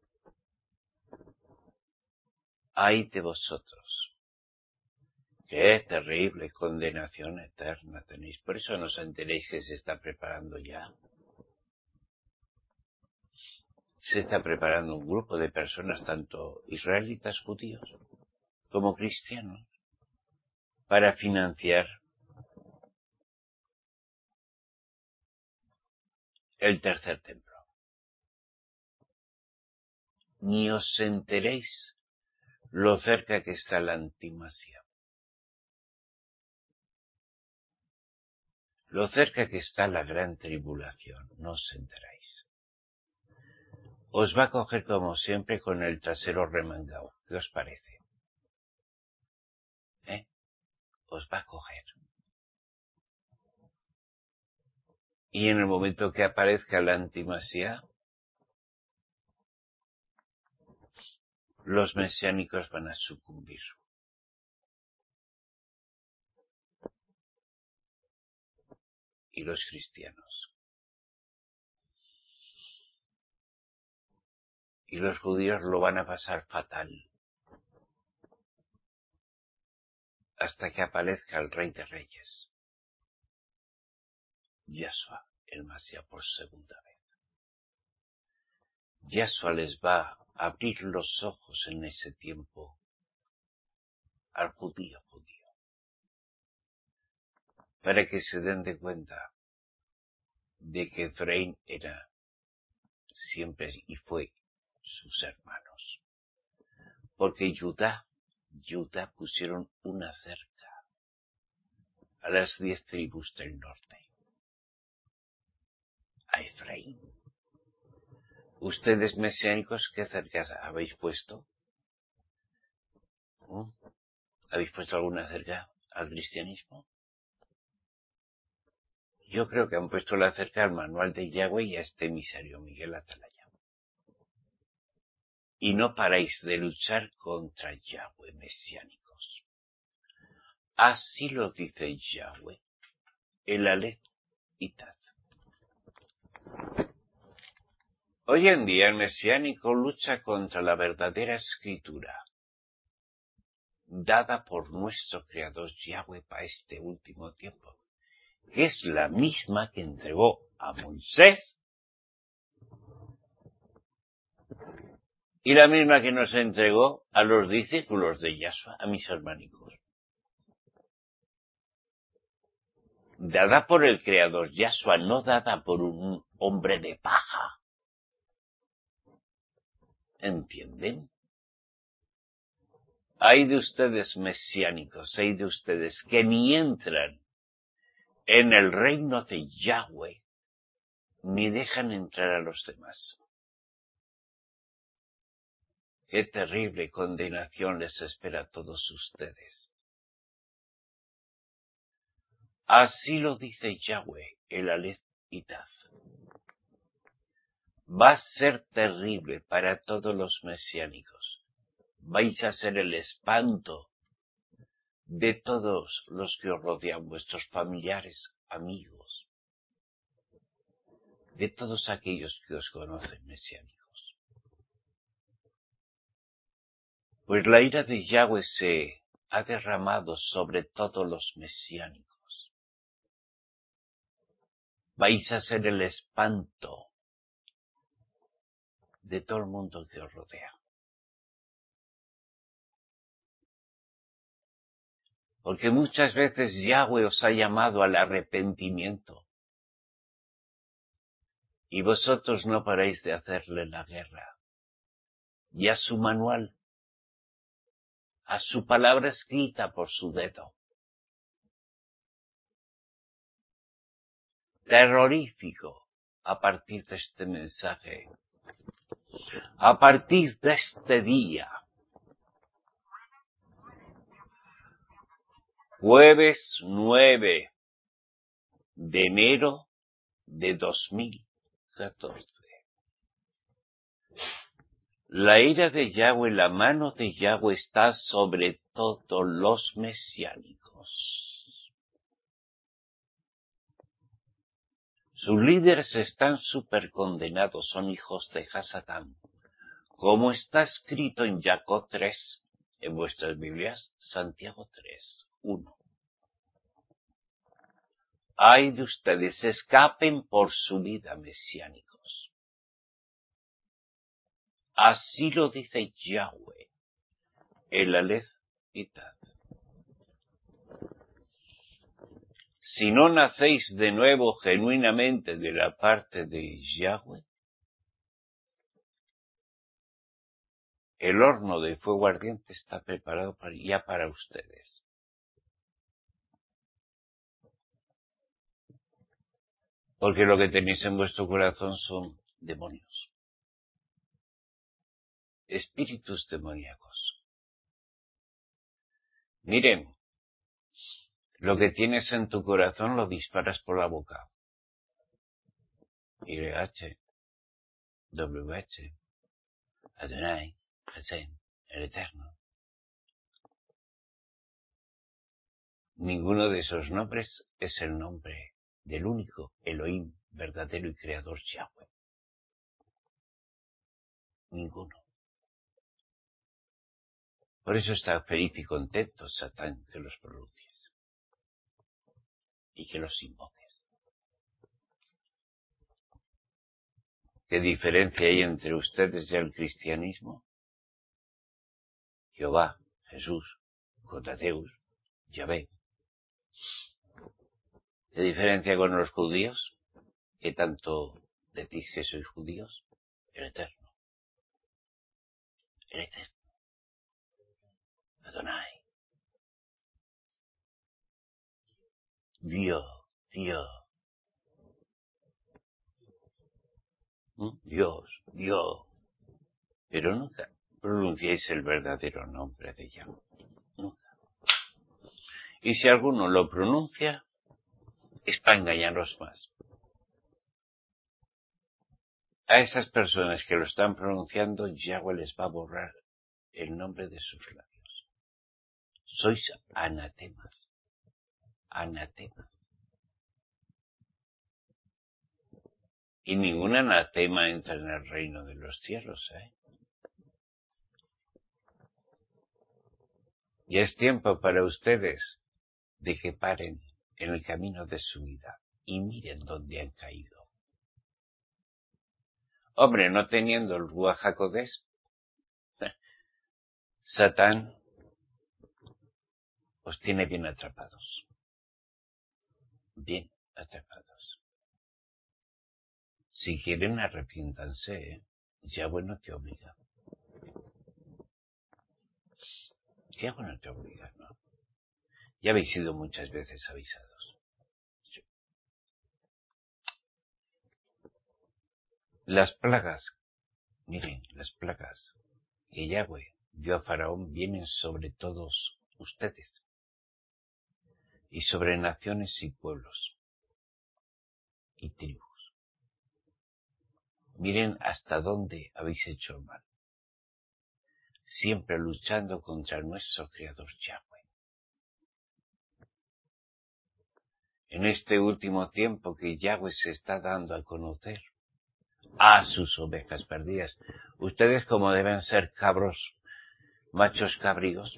Speaker 1: Ay de vosotros. Qué terrible condenación eterna tenéis. Por eso no os enteréis que se está preparando ya. Se está preparando un grupo de personas, tanto israelitas, judíos, como cristianos, para financiar el tercer templo. Ni os enteréis lo cerca que está la antimasia. Lo cerca que está la gran tribulación, no os enteráis. Os va a coger como siempre con el trasero remangado. ¿Qué os parece? ¿Eh? Os va a coger. Y en el momento que aparezca la antimasia, los mesiánicos van a sucumbir. Y los cristianos. Y los judíos lo van a pasar fatal. Hasta que aparezca el Rey de Reyes. Yahshua, el Mashiach, por segunda vez. Yahshua les va a abrir los ojos en ese tiempo al judío judío, para que se den de cuenta de que Efraín era siempre y fue sus hermanos. Porque Judá, Judá pusieron una cerca a las diez tribus del norte, a Efraín. ¿Ustedes mesiánicos qué cercas habéis puesto? ¿Mm? ¿Habéis puesto alguna cerca al cristianismo? Yo creo que han puesto la cerca al manual de Yahweh y a este emisario Miguel Atalaya. Y no paráis de luchar contra Yahweh, mesiánicos. Así lo dice Yahweh, el Aleph y Taf. Hoy en día el mesiánico lucha contra la verdadera escritura, dada por nuestro Creador Yahweh para este último tiempo, que es la misma que entregó a Moisés y la misma que nos entregó a los discípulos de Yahshua, a mis hermanicos. Dada por el Creador Yahshua, no dada por un hombre de paja. ¿Entienden? Hay de ustedes mesiánicos, hay de ustedes que ni entran en el reino de Yahweh, ni dejan entrar a los demás. Qué terrible condenación les espera a todos ustedes. Así lo dice Yahweh, el Aleph y Taf. Va a ser terrible para todos los mesiánicos. Vais a ser el espanto de todos los que os rodean, vuestros familiares, amigos, de todos aquellos que os conocen mesiánicos. Pues la ira de Yahweh se ha derramado sobre todos los mesiánicos. Vais a ser el espanto de todo el mundo que os rodea. Porque muchas veces Yahweh os ha llamado al arrepentimiento y vosotros no paráis de hacerle la guerra. Y a su manual, a su palabra escrita por su dedo. Terrorífico a partir de este mensaje. A partir de este día. Jueves nueve de enero de dos mil catorce. La ira de Yahweh, la mano de Yahweh está sobre todos los mesiánicos. Sus líderes están supercondenados, son hijos de Hasatán. Como está escrito en Jacob tres, en vuestras Biblias, Santiago tres, uno. Ay de ustedes, escapen por su vida, mesiánicos. Así lo dice Yahweh, el Aleph y Taf. Si no nacéis de nuevo genuinamente de la parte de Yahweh, el horno de fuego ardiente está preparado para, ya para ustedes. Porque lo que tenéis en vuestro corazón son demonios. Espíritus demoníacos. Miren, lo que tienes en tu corazón lo disparas por la boca. Y H, W H, Adonai, Hashem, el Eterno. Ninguno de esos nombres es el nombre del único Elohim, verdadero y creador Yahweh. Ninguno. Por eso está feliz y contento Satán que los pronuncies y que los invoques. ¿Qué diferencia hay entre ustedes y el cristianismo? Jehová, Jesús, contra Zeus, Yahvé. ¿Qué diferencia con los judíos? ¿Qué tanto decís que sois judíos? El Eterno. El Eterno. Adonai. Dios, Dios. ¿Mm? Dios, Dios. Pero nunca pronunciáis el verdadero nombre de Yahvé. Nunca. Y si alguno lo pronuncia, es para engañaros más. A esas personas que lo están pronunciando, Yahweh les va a borrar el nombre de sus labios. Sois anatemas. Anatemas. Y ningún anatema entra en el reino de los cielos, ¿eh? Y es tiempo para ustedes de que paren en el camino de su vida y miren dónde han caído. Hombre, no teniendo el Ruach HaKodesh, Satán os tiene bien atrapados. Bien atrapados. Si quieren, arrepiéntanse, ¿eh? Yahweh no te obliga. Yahweh no te obliga, ¿no? Ya habéis sido muchas veces avisados. Sí. Las plagas, miren, las plagas que Yahweh dio a Faraón vienen sobre todos ustedes y sobre naciones y pueblos y tribus. Miren hasta dónde habéis hecho el mal, siempre luchando contra nuestro Creador Yahweh. En este último tiempo que Yahweh se está dando a conocer a sus ovejas perdidas, ustedes como deben ser cabros, machos cabríos,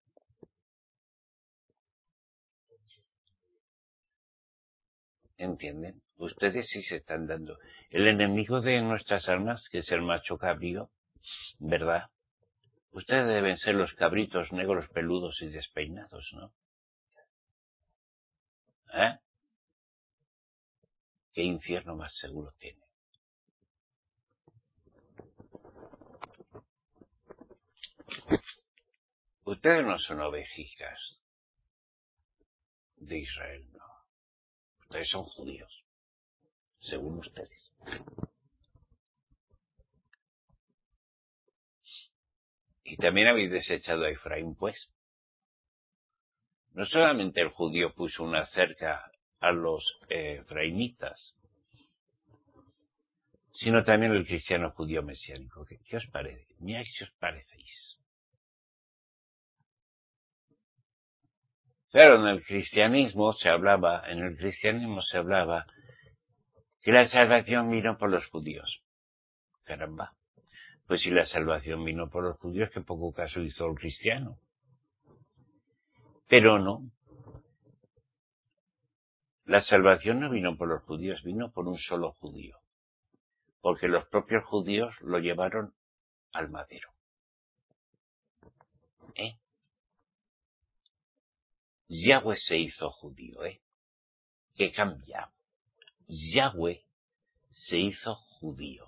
Speaker 1: ¿entienden? Ustedes sí se están dando. El enemigo de nuestras almas, que es el macho cabrío, ¿verdad? Ustedes deben ser los cabritos negros peludos y despeinados, ¿no? ¿Eh? ¿Qué infierno más seguro tiene? Ustedes no son ovejicas de Israel, no. Ustedes son judíos, según ustedes. Y también habéis desechado a Efraín, pues. No solamente el judío puso una cerca a los eh, efraimitas, sino también el cristiano judío mesiánico. ¿Qué, qué os parece? Mirad si os parecéis. Claro, en el cristianismo se hablaba, en el cristianismo se hablaba que la salvación vino por los judíos. Caramba. Pues si la salvación vino por los judíos, qué poco caso hizo el cristiano. Pero no. La salvación no vino por los judíos, vino por un solo judío. Porque los propios judíos lo llevaron al madero. ¿Eh? Yahweh se hizo judío, ¿eh? ¿Qué cambia? Yahweh se hizo judío.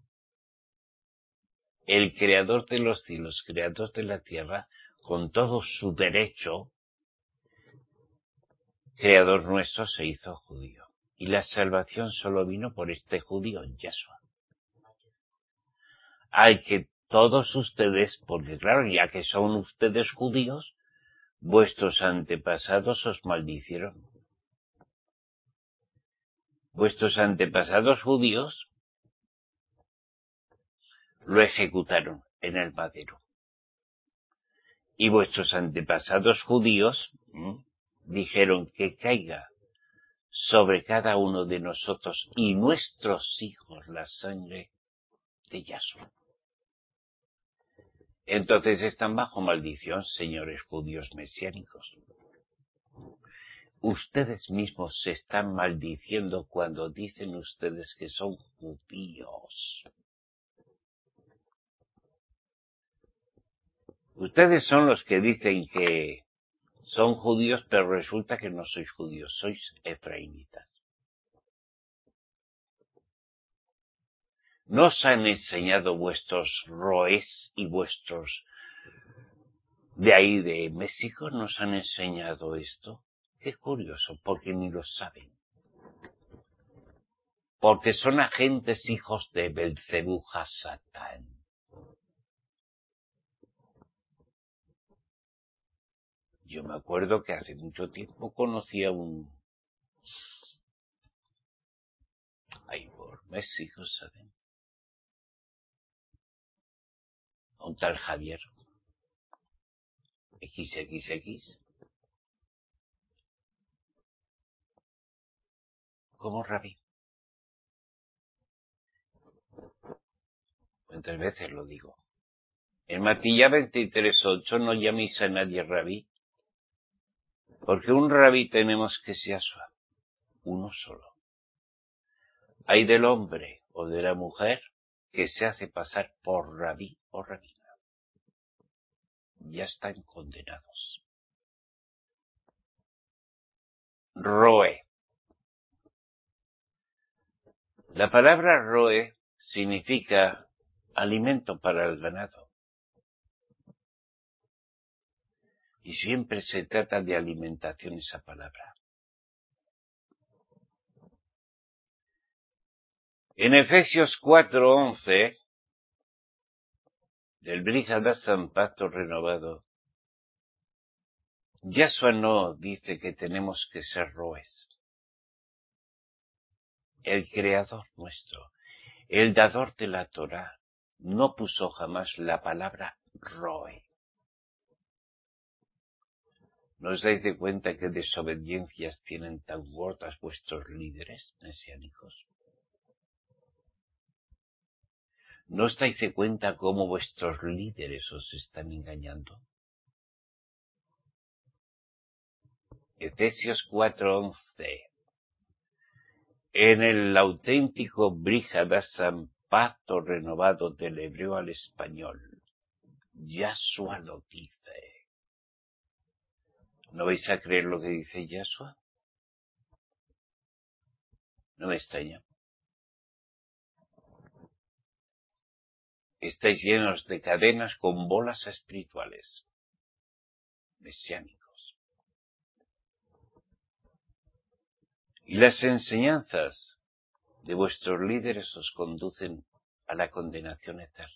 Speaker 1: El creador de los cielos, creador de la tierra, con todo su derecho, creador nuestro, se hizo judío. Y la salvación solo vino por este judío, Yahshua. Hay que todos ustedes, porque claro, ya que son ustedes judíos, vuestros antepasados os maldicieron. Vuestros antepasados judíos lo ejecutaron en el madero. Y vuestros antepasados judíos ¿m? dijeron que caiga sobre cada uno de nosotros y nuestros hijos la sangre de Yahshua. Entonces están bajo maldición, señores judíos mesiánicos. Ustedes mismos se están maldiciendo cuando dicen ustedes que son judíos. Ustedes son los que dicen que son judíos, pero resulta que no sois judíos, sois efraimitas. ¿No os han enseñado vuestros roes y vuestros de ahí de México? ¿Nos han enseñado esto? Qué curioso, porque ni lo saben. Porque son agentes hijos de Belcebú Satán. Yo me acuerdo que hace mucho tiempo conocí a un... ahí por México, ¿saben? A un tal Javier. equis equis equis. Como rabí. ¿Cuántas veces lo digo? En Matilla veintitrés ocho no llaméis a nadie rabí. Porque un rabí tenemos que ser Yahshua. Uno solo. Hay del hombre o de la mujer que se hace pasar por rabí o rabina. Ya están condenados. Roe. La palabra roe significa alimento para el ganado. Y siempre se trata de alimentación esa palabra. En Efesios cuatro once, del Brit Hadashah, Pacto Renovado, Yahshua no dice que tenemos que ser roes. El creador nuestro, el dador de la Torá, no puso jamás la palabra roe. ¿No os dais de cuenta que desobediencias tienen tan gordas vuestros líderes mesiánicos? ¿No os dais de cuenta cómo vuestros líderes os están engañando? Efesios cuatro once. En el auténtico Brit Hadashah, Pacto Renovado del hebreo al español, Yahshua lo dice. ¿No vais a creer lo que dice Yahshua? No me extraña. Estáis llenos de cadenas con bolas espirituales, mesiánicos. Y las enseñanzas de vuestros líderes os conducen a la condenación eterna.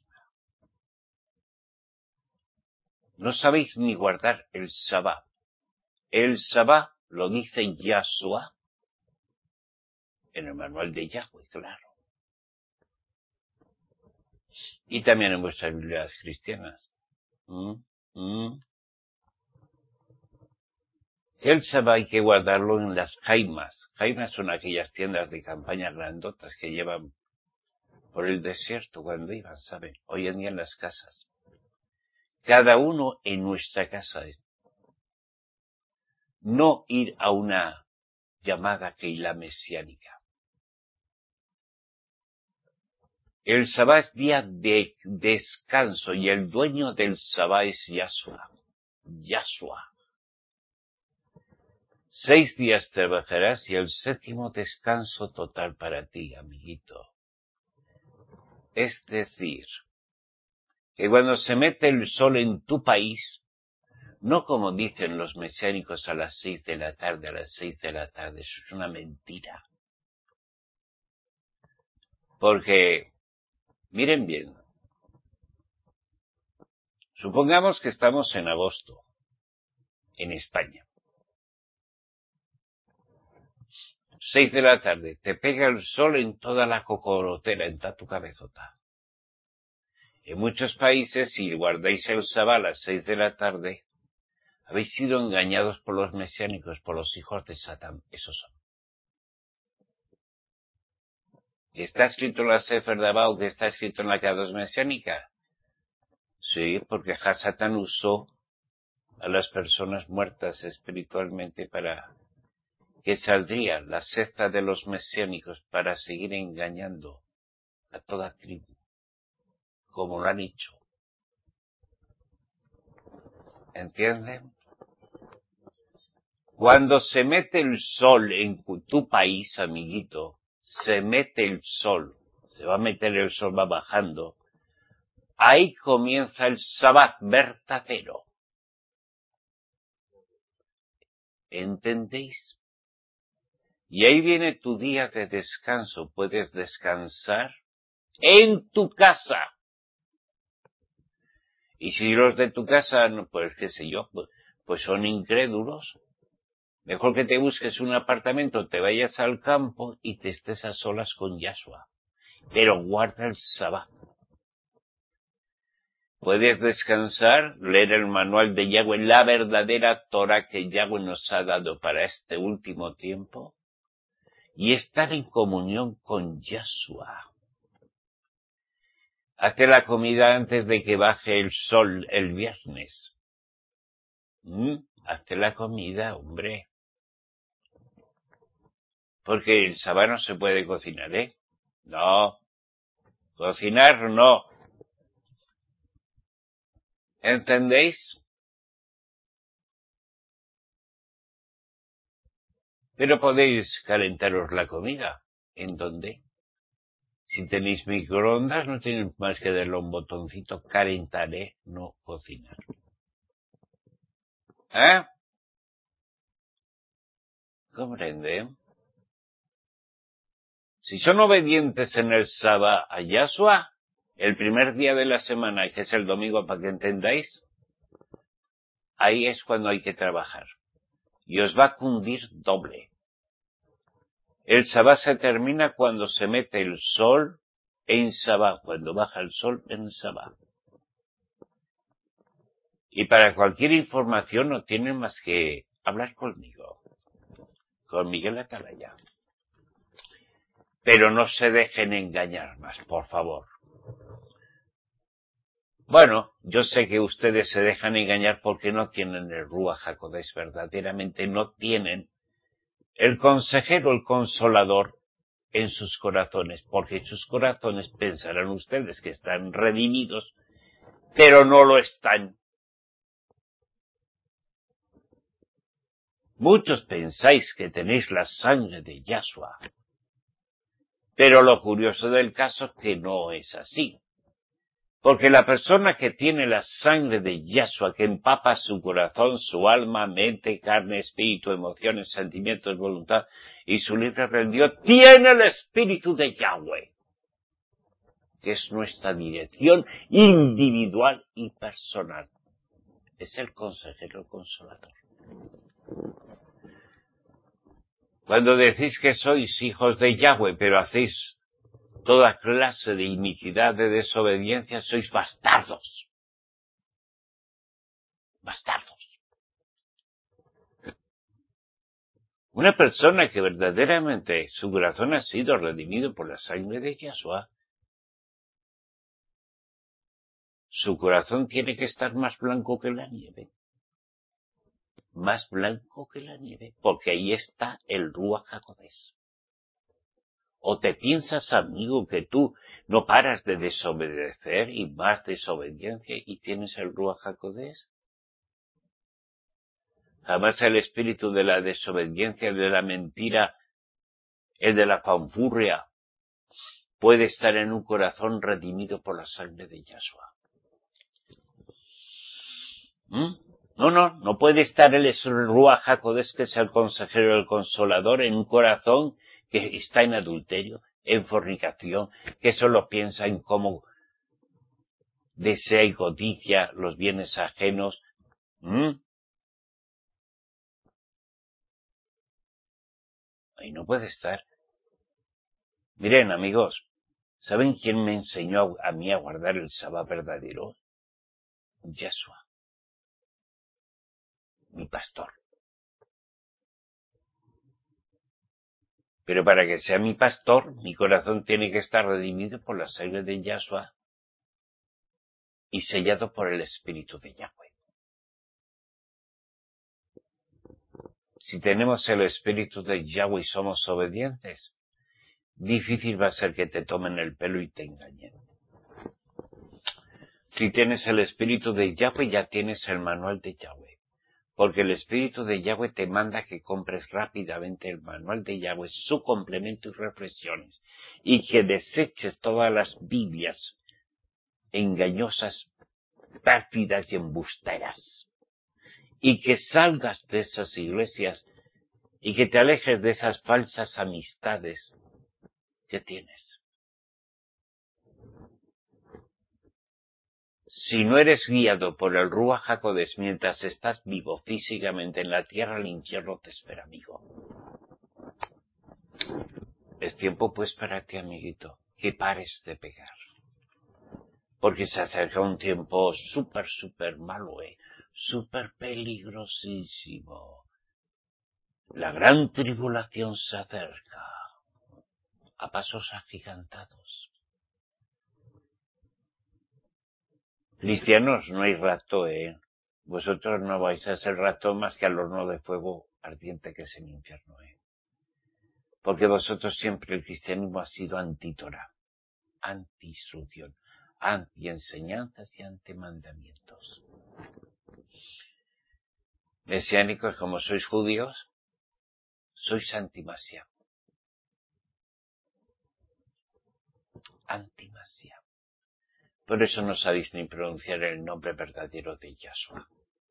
Speaker 1: No sabéis ni guardar el Sabá. El Sabá lo dice Yahshua en el manual de Yahweh, claro. Y también en vuestras Biblias cristianas. ¿Mm? ¿Mm? El Sabá hay que guardarlo en las jaimas. Jaimas son aquellas tiendas de campaña grandotas que llevan por el desierto cuando iban, ¿saben? Hoy en día en las casas. Cada uno en nuestra casa. No ir a una llamada Keilah mesiánica. El Sabá es día de descanso y el dueño del Sabá es Yahshua. Yahshua. Seis días trabajarás y el séptimo descanso total para ti, amiguito. Es decir, que cuando se mete el sol en tu país, no como dicen los mesiánicos a las seis de la tarde, a las seis de la tarde, eso es una mentira. Porque, miren bien, supongamos que estamos en agosto, en España. Seis de la tarde, te pega el sol en toda la cocorotera, en toda tu cabezota. En muchos países, si guardáis el Sabá a las seis de la tarde, habéis sido engañados por los mesiánicos, por los hijos de Satán. Esos son. ¿Y está escrito en la Sefer Dabao que está escrito en la Kadosh mesiánica? Sí, porque Satán usó a las personas muertas espiritualmente para que saldría la secta de los mesiánicos para seguir engañando a toda tribu, como lo han hecho. ¿Entienden? Cuando se mete el sol en tu país, amiguito, se mete el sol, se va a meter el sol, va bajando, ahí comienza el sabbat verdadero. ¿Entendéis? Y ahí viene tu día de descanso, puedes descansar en tu casa. Y si los de tu casa, pues qué sé yo, pues, pues son incrédulos, mejor que te busques un apartamento, te vayas al campo y te estés a solas con Yahshua. Pero guarda el sabbat. Puedes descansar, leer el manual de Yahweh, la verdadera Torah que Yahweh nos ha dado para este último tiempo, y estar en comunión con Yahshua. Hazte la comida antes de que baje el sol el viernes. ¿Mm? Hazte la comida, hombre. Porque el sabbat no se puede cocinar, ¿eh? No. Cocinar no. ¿Entendéis? Pero podéis calentaros la comida. ¿En dónde? Si tenéis microondas, no tenéis más que darle un botoncito, calentaré, no cocinar. ¿Eh? ¿Comprende? Si son obedientes en el sábado a Yahshua, el primer día de la semana, que es el domingo, para que entendáis, ahí es cuando hay que trabajar. Y os va a cundir doble. El sabbat se termina cuando se mete el sol en sabbat, cuando baja el sol en sabbat. Y para cualquier información no tienen más que hablar conmigo, con Miguel Atalaya. Pero no se dejen engañar más, por favor. Bueno, yo sé que ustedes se dejan engañar porque no tienen el Ruach HaKodesh, verdaderamente no tienen el consejero, el consolador en sus corazones, porque en sus corazones pensarán ustedes que están redimidos, pero no lo están. Muchos pensáis que tenéis la sangre de Yahshua, pero lo curioso del caso es que no es así. Porque la persona que tiene la sangre de Yahshua, que empapa su corazón, su alma, mente, carne, espíritu, emociones, sentimientos, voluntad y su libre albedrío, tiene el espíritu de Yahweh, que es nuestra dirección individual y personal. Es el consejero consolador. Cuando decís que sois hijos de Yahweh, pero hacéis toda clase de iniquidad, de desobediencia, sois bastardos. Bastardos. Una persona que verdaderamente su corazón ha sido redimido por la sangre de Yahshua, su corazón tiene que estar más blanco que la nieve. Más blanco que la nieve, porque ahí está el Ruach HaKodesh. ¿O te piensas, amigo, que tú no paras de desobedecer y más desobediencia y tienes el Ruach HaKodesh? Jamás el espíritu de la desobediencia, de la mentira, el de la fanfurria, puede estar en un corazón redimido por la sangre de Yahshua. ¿Mm? No, no, no puede estar el Ruach HaKodesh, que es el consejero, el consolador, en un corazón que está en adulterio, en fornicación, que solo piensa en cómo desea y codicia los bienes ajenos. ¿Mm? Ahí no puede estar. Miren, amigos, ¿saben quién me enseñó a mí a guardar el sabbat verdadero? Yahshua, mi pastor. Pero para que sea mi pastor, mi corazón tiene que estar redimido por la sangre de Yahshua y sellado por el espíritu de Yahweh. Si tenemos el espíritu de Yahweh y somos obedientes, difícil va a ser que te tomen el pelo y te engañen. Si tienes el espíritu de Yahweh, ya tienes el manual de Yahweh. Porque el Espíritu de Yahweh te manda que compres rápidamente el manual de Yahweh, su complemento y reflexiones, y que deseches todas las Biblias engañosas, pérfidas y embusteras, y que salgas de esas iglesias y que te alejes de esas falsas amistades que tienes. Si no eres guiado por el Ruach HaKodesh mientras estás vivo físicamente en la tierra, el infierno te espera, amigo. Es tiempo pues para ti, amiguito, que pares de pecar. Porque se acerca un tiempo súper, súper malo, ¿eh? Súper peligrosísimo. La gran tribulación se acerca a pasos agigantados. Cristianos, no hay rapto, ¿eh? Vosotros no vais a ser rapto más que al horno de fuego ardiente que es el infierno, ¿eh? Porque vosotros siempre el cristianismo ha sido anti-Torah, anti-instrucción, anti-enseñanzas y anti-mandamientos. Mesiánicos, como sois judíos, sois antimasia. Antimasia. Por eso no sabéis ni pronunciar el nombre verdadero de Yahshua.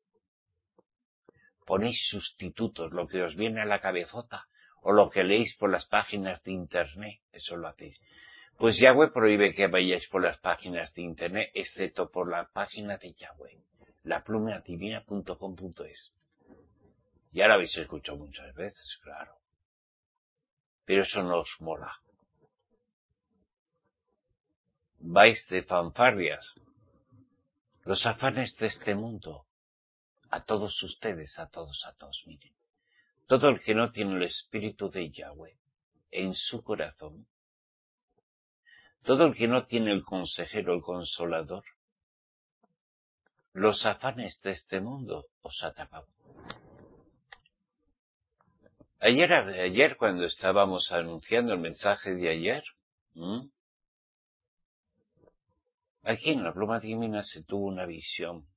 Speaker 1: Ponéis sustitutos, lo que os viene a la cabezota, o lo que leéis por las páginas de internet, eso lo hacéis. Pues Yahweh prohíbe que vayáis por las páginas de internet, excepto por la página de Yahweh, la pluma divina punto com punto es. Ya la habéis escuchado muchas veces, claro. Pero eso no os mola. Vais de fanfarrias. Los afanes de este mundo, a todos ustedes, a todos, a todos, miren. Todo el que no tiene el Espíritu de Yahweh en su corazón, todo el que no tiene el consejero, el consolador, los afanes de este mundo os atrapan. Ayer, ayer cuando estábamos anunciando el mensaje de ayer, ¿m? aquí en la pluma divina se tuvo una visión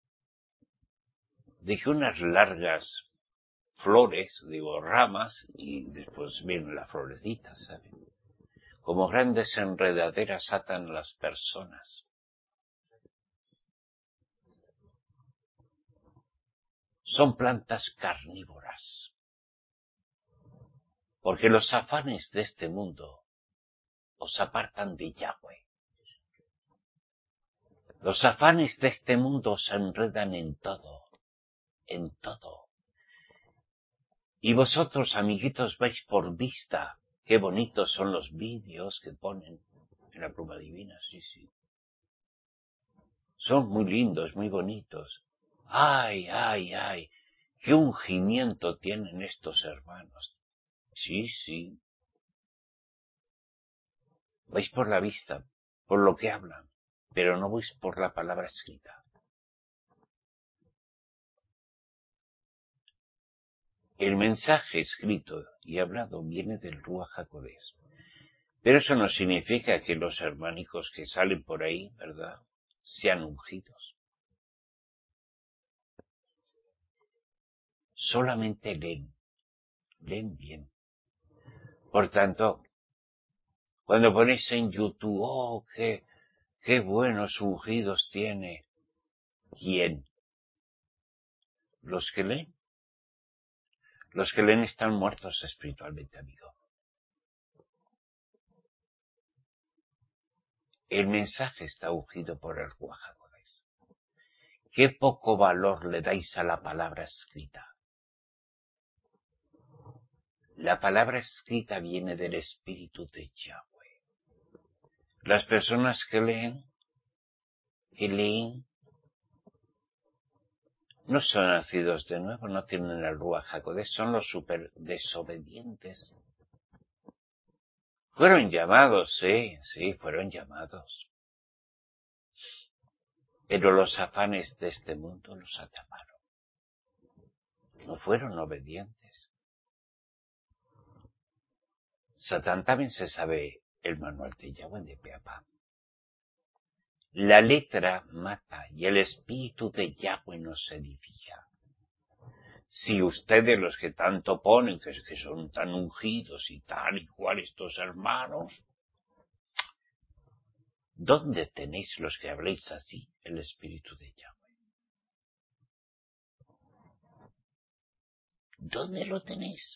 Speaker 1: de que unas largas flores, digo ramas, y después vienen las florecitas, ¿saben? Como grandes enredaderas atan a las personas. Son plantas carnívoras. Porque los afanes de este mundo os apartan de Yahweh. Los afanes de este mundo os enredan en todo, en todo. Y vosotros, amiguitos, vais por vista. Qué bonitos son los vídeos que ponen en la pluma divina, sí, sí. Son muy lindos, muy bonitos. Ay, ay, ay, qué ungimiento tienen estos hermanos. Sí, sí. Vais por la vista, por lo que hablan, pero no vais por la palabra escrita. El mensaje escrito y hablado viene del Ruach HaKodesh. Pero eso no significa que los hermánicos que salen por ahí, ¿verdad?, sean ungidos. Solamente leen, leen bien. Por tanto, cuando ponéis en YouTube, oh, qué, qué buenos ungidos tiene. ¿Quién? Los que leen. Los que leen están muertos espiritualmente, amigo. El mensaje está ungido por el Ruach HaKodesh. Qué poco valor le dais a la palabra escrita. La palabra escrita viene del Espíritu de Yahweh. Las personas que leen, que leen, no son nacidos de nuevo, no tienen el Ruach HaKodesh, son los super desobedientes. Fueron llamados, sí, sí, fueron llamados. Pero los afanes de este mundo los atraparon. No fueron obedientes. Satán también se sabe el manual de Yahweh de pe a pa. La letra mata y el espíritu de Yahweh nos edifica. Si ustedes, los que tanto ponen, que, que son tan ungidos y tal y cual estos hermanos, ¿dónde tenéis los que habléis así el Espíritu de Yahweh? ¿Dónde lo tenéis?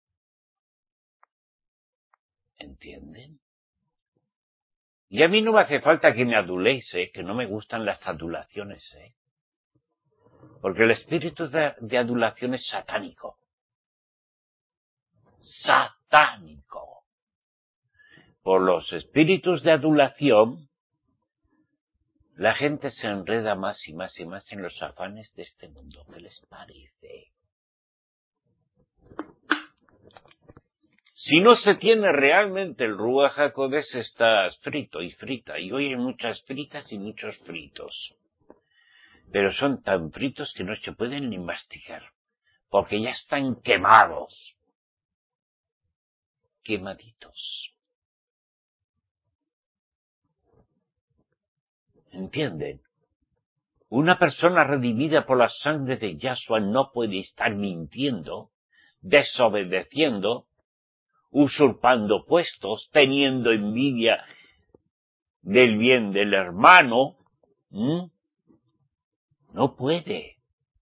Speaker 1: ¿Entienden? Y a mí no me hace falta que me aduléis, ¿eh? Que no me gustan las adulaciones, ¿eh? Porque el espíritu de, de adulación es satánico. Satánico. Por los espíritus de adulación, la gente se enreda más y más y más en los afanes de este mundo. ¿Qué les parece? Si no se tiene realmente el Ruach HaKodesh, estás frito y frita. Y hoy hay muchas fritas y muchos fritos. Pero son tan fritos que no se pueden ni masticar. Porque ya están quemados. Quemaditos. ¿Entienden? Una persona redimida por la sangre de Yahshua no puede estar mintiendo, desobedeciendo, usurpando puestos, teniendo envidia del bien del hermano. ¿Mm? No puede.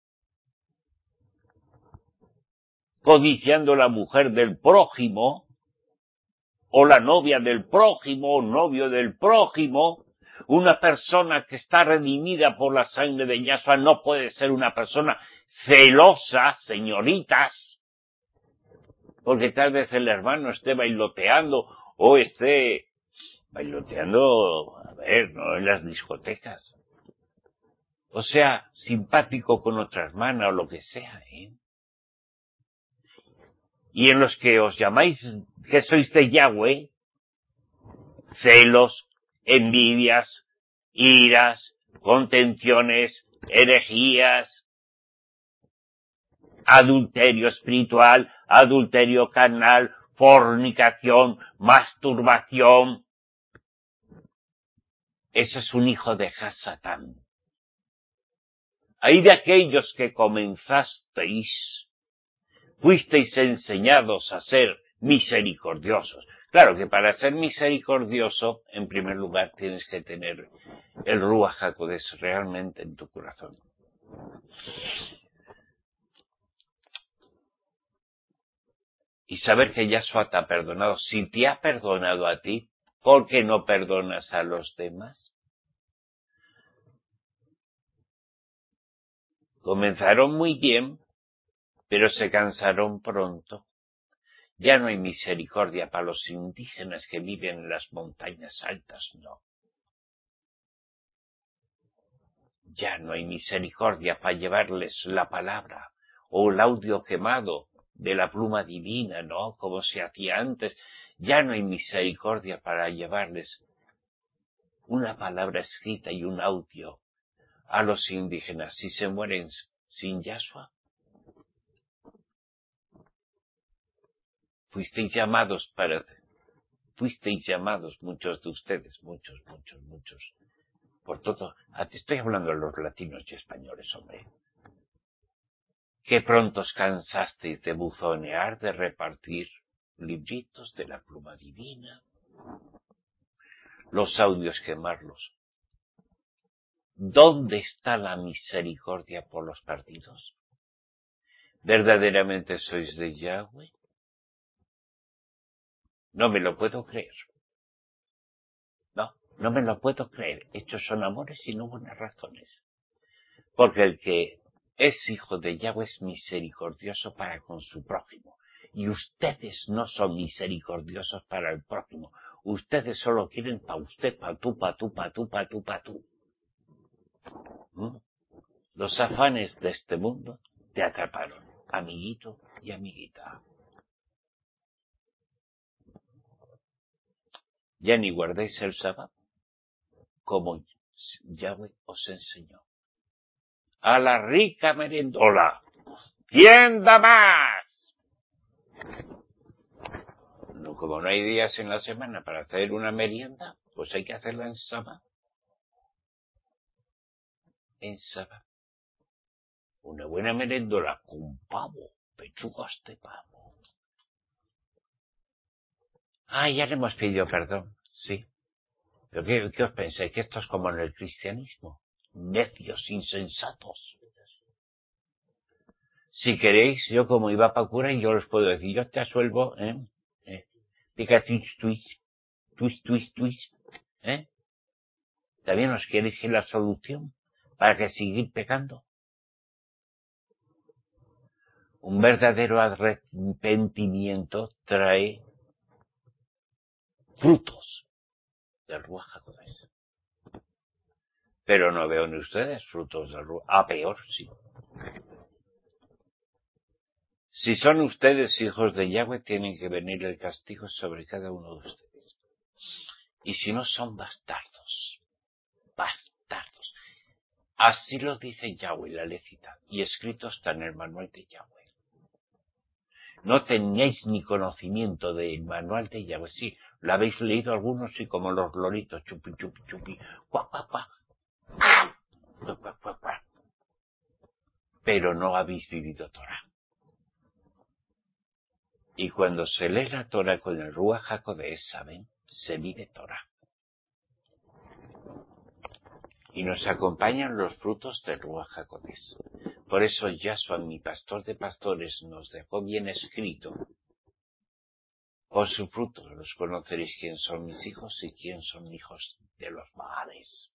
Speaker 1: Codiciando la mujer del prójimo, o la novia del prójimo, o novio del prójimo. Una persona que está redimida por la sangre de Yahshua no puede ser una persona celosa, señoritas, porque tal vez el hermano esté bailoteando o esté bailoteando, a ver, no en las discotecas. O sea, simpático con otra hermana o lo que sea, ¿eh? Y en los que os llamáis que sois de Yahweh, celos, envidias, iras, contenciones, herejías, adulterio espiritual, adulterio carnal, fornicación, masturbación. Ese es un hijo de Hasatán. Hay de aquellos que comenzasteis, fuisteis enseñados a ser misericordiosos. Claro que para ser misericordioso, en primer lugar, tienes que tener el Ruach HaKodesh realmente en tu corazón. Y saber que Yahshua te ha perdonado. Si te ha perdonado a ti, ¿por qué no perdonas a los demás? Comenzaron muy bien, pero se cansaron pronto. Ya no hay misericordia para los indígenas que viven en las montañas altas, no. Ya no hay misericordia para llevarles la palabra o el audio quemado de la pluma divina, ¿no? Como se hacía antes. Ya no hay misericordia para llevarles una palabra escrita y un audio a los indígenas si se mueren sin Yahshua. Fuisteis llamados para, fuisteis llamados muchos de ustedes, muchos, muchos, muchos, por todo. Te estoy hablando de los latinos y españoles, hombre. Que pronto os cansasteis de buzonear, de repartir libritos de la pluma divina, los audios quemarlos. ¿Dónde está la misericordia por los perdidos? ¿Verdaderamente sois de Yahweh? No me lo puedo creer. No, no me lo puedo creer. Estos son amores y no buenas razones. Porque el que es hijo de Yahweh es misericordioso para con su prójimo. Y ustedes no son misericordiosos para el prójimo. Ustedes solo quieren pa' usted, pa' tú, pa' tú, pa' tú, pa' tú, pa' tú. ¿Mm? Los afanes de este mundo te atraparon, amiguito y amiguita. Ya ni guardéis el sábado como Yahweh os enseñó. A la rica merendola. ¿Quién da más? No, como no hay días en la semana para hacer una merienda, pues hay que hacerla en sábado. En sábado. una buena merendola con pavo, pechugas de pavo. Ah, ya le hemos pedido perdón, sí. ¿Pero qué, qué os pensáis? ¿Que esto es como en el cristianismo? Necios, insensatos. Si queréis, yo como iba para cura, y yo os puedo decir, yo te asuelvo, ¿eh? ¿Eh? Pica twist, twist, twist, twist, twist, ¿eh? ¿También os queréis decir la solución para que seguir pecando? Un verdadero arrepentimiento trae frutos del Ruach HaKodesh. Pero no veo ni ustedes frutos del Ruach. Ah, peor, sí. Si son ustedes hijos de Yahweh, tienen que venir el castigo sobre cada uno de ustedes. Y si no, son bastardos. Bastardos. Así lo dice Yahweh, la lecita. Y escrito está en el manual de Yahweh. No teníais ni conocimiento del manual de Yahweh. Sí, lo habéis leído algunos, sí, como los loritos. Chupi, chupi, chupi. Cuac, cuac, cuac. Cuac, cuac, cuac, cuac. Pero no habéis vivido Torah. Y cuando se lee la Torah con el Ruach HaKodesh, ¿saben? Se vive Torah. Y nos acompañan los frutos del Ruach HaKodesh. Por eso Yahshua, mi pastor de pastores, nos dejó bien escrito. Por su fruto los conoceréis quién son mis hijos y quién son hijos de los Baales.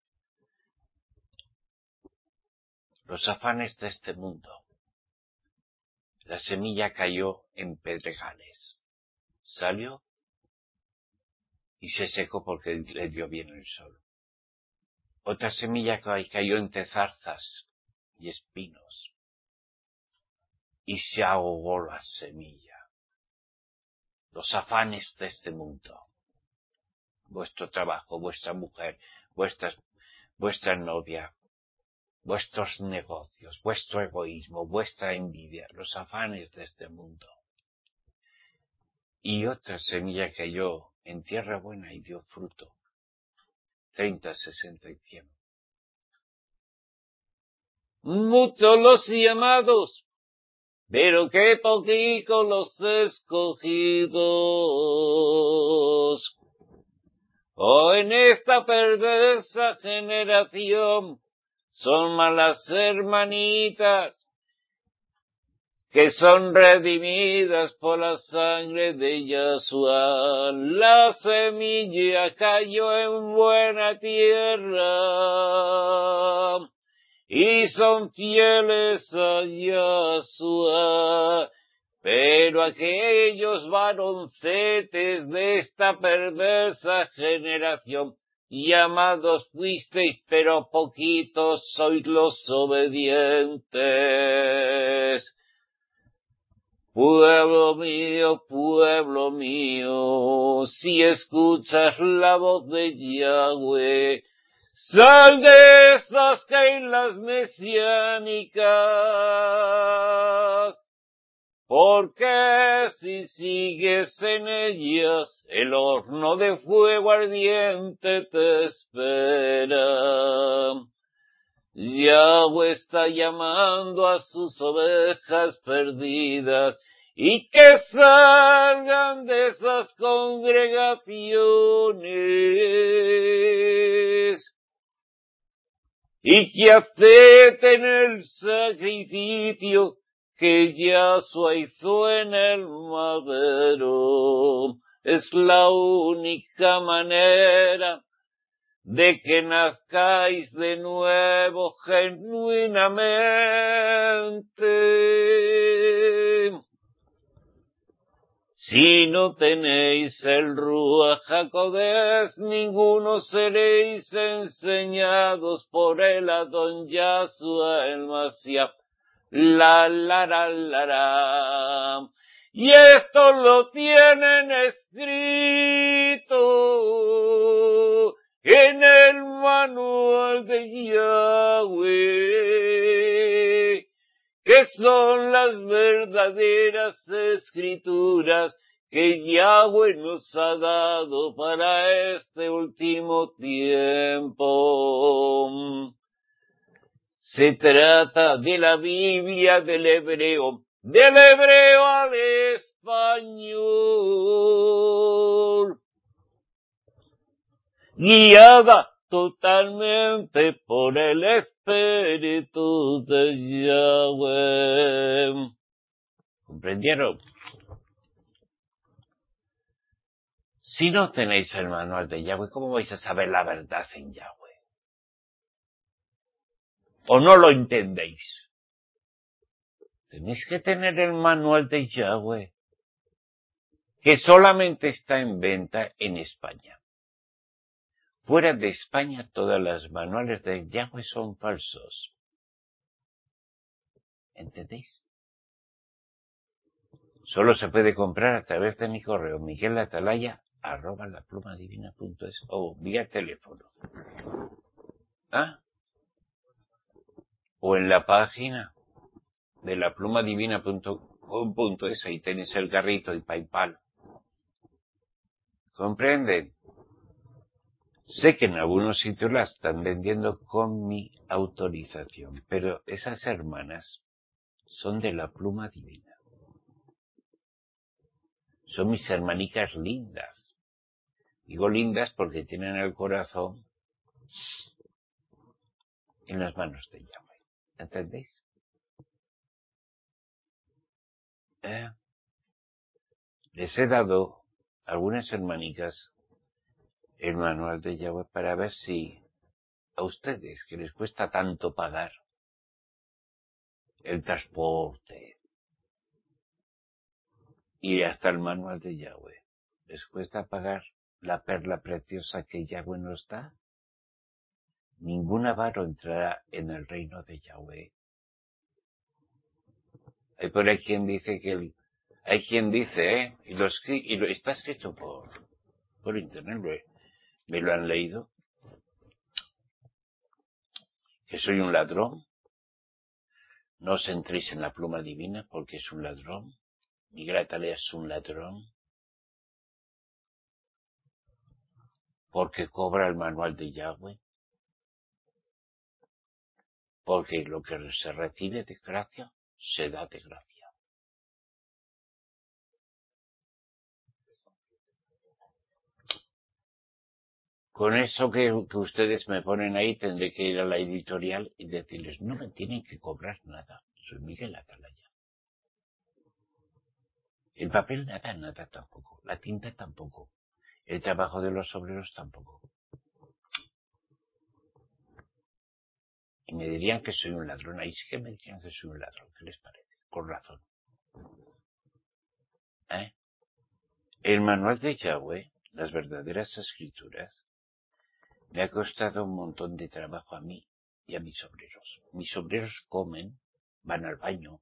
Speaker 1: Los afanes de este mundo. La semilla cayó en pedregales. Salió y se secó porque le dio bien el sol. Otra semilla cayó entre zarzas y espinos. Y se ahogó la semilla. Los afanes de este mundo. Vuestro trabajo, vuestra mujer, vuestra, vuestra novia, vuestros negocios, vuestro egoísmo, vuestra envidia, los afanes de este mundo. Y otra semilla cayó en tierra buena y dio fruto. Treinta, sesenta y cien. Muchos los llamados, pero qué poquito los escogidos. Oh, en esta perversa generación son malas hermanitas que son redimidas por la sangre de Yahshua. La semilla cayó en buena tierra y son fieles a Yahshua. Pero aquellos varoncetes de esta perversa generación, llamados fuisteis, pero poquitos sois los obedientes. Pueblo mío, pueblo mío, si escuchas la voz de Yahweh, sal de esas caídas mesiánicas. Porque si sigues en ellas, el horno de fuego ardiente te espera. Yahweh está llamando a sus ovejas perdidas y que salgan de esas congregaciones y que acepten el sacrificio que Yahshua hizo en el madero. Es la única manera de que nazcáis de nuevo genuinamente. Si no tenéis el Ruach HaKodesh, ninguno seréis enseñados por el Adon Yahshua el Mashiach. La, la, la, la, la. Y esto lo tienen escrito en el manual de Yahweh, que son las verdaderas escrituras que Yahweh nos ha dado para este último tiempo. Se trata de la Biblia del hebreo, del hebreo al español, guiada totalmente por el Espíritu de Yahweh. ¿Comprendieron? Si no tenéis el manual de Yahweh, ¿cómo vais a saber la verdad en Yahweh? ¿O no lo entendéis? Tenéis que tener el manual de Yahweh, que solamente está en venta en España. Fuera de España, todos los manuales de Yahweh son falsos. ¿Entendéis? Solo se puede comprar a través de mi correo, miguelatalaya arroba laplumadivina.es o vía teléfono. ¿Ah? O en la página de laplumadivina punto com punto es, ahí tenéis el carrito y PayPal. ¿Comprenden? Sé que en algunos sitios la están vendiendo con mi autorización, pero esas hermanas son de la Pluma Divina. Son mis hermanicas lindas. Digo lindas porque tienen el corazón en las manos de Yahweh. ¿Entendéis? ¿Eh? Les he dado a algunas hermanicas el manual de Yahweh para ver si a ustedes, que les cuesta tanto pagar el transporte y hasta el manual de Yahweh, les cuesta pagar la perla preciosa que Yahweh nos da. Ningún avaro entrará en el reino de Yahweh. Hay por ahí quien dice que el, hay quien dice, ¿eh? Y lo, y lo está escrito por, por internet, me lo han leído, que soy un ladrón. No os entréis en la Pluma Divina porque es un ladrón. Miguel Atalaya es un ladrón. Porque cobra el manual de Yahweh. Porque lo que se recibe de gracia, se da de gracia. Con eso que, que ustedes me ponen ahí, tendré que ir a la editorial y decirles, no me tienen que cobrar nada. Soy Miguel Atalaya. El papel nada, nada tampoco. La tinta tampoco. El trabajo de los obreros tampoco. Y me dirían que soy un ladrón. Ahí sí que me dirían que soy un ladrón. ¿Qué les parece? Con razón. ¿Eh? El manual de Yahweh, las verdaderas escrituras, me ha costado un montón de trabajo a mí y a mis obreros. Mis obreros comen, van al baño,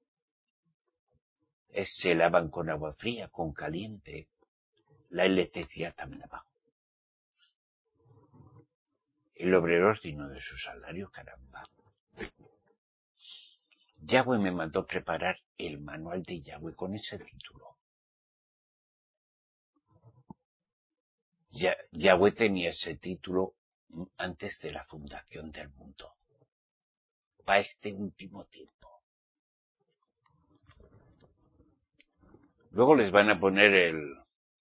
Speaker 1: se lavan con agua fría, con caliente, la electricidad también abajo. El obrero es digno de su salario, caramba. Yahweh me mandó preparar el manual de Yahweh con ese título. Ya, Yahweh tenía ese título antes de la fundación del mundo. Para este último tiempo. Luego les van a poner el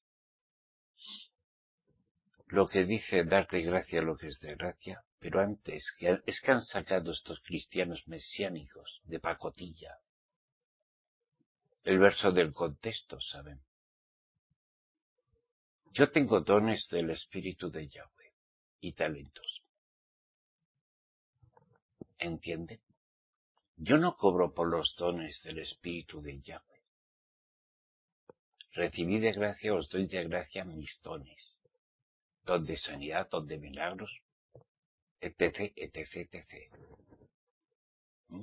Speaker 1: lo que dice dar de gracia lo que es de gracia, pero antes, que es que han sacado estos cristianos mesiánicos de pacotilla el verso del contexto, ¿saben? Yo tengo dones del Espíritu de Yahweh y talentos. ¿Entienden? Yo no cobro por los dones del Espíritu de Yahweh. Recibí de gracia, os doy de gracia mis dones. Don de sanidad, don de milagros, etc, etc, etcétera. ¿Mm?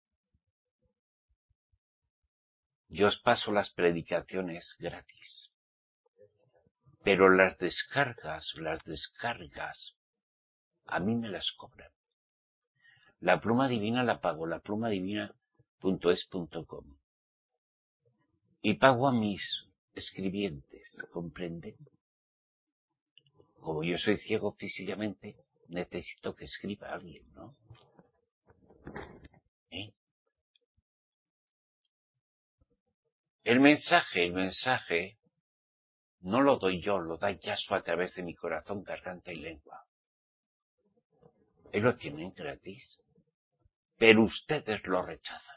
Speaker 1: Yo os paso las predicaciones gratis. Pero las descargas, las descargas, a mí me las cobran. La Pluma Divina la pago, la pluma divina punto es punto com. Y pago a mis escribientes, ¿comprenden? Como yo soy ciego físicamente, necesito que escriba alguien, ¿no? El mensaje, el mensaje, no lo doy yo, lo da Yahshua a través de mi corazón, garganta y lengua. Él lo tienen gratis, pero ustedes lo rechazan.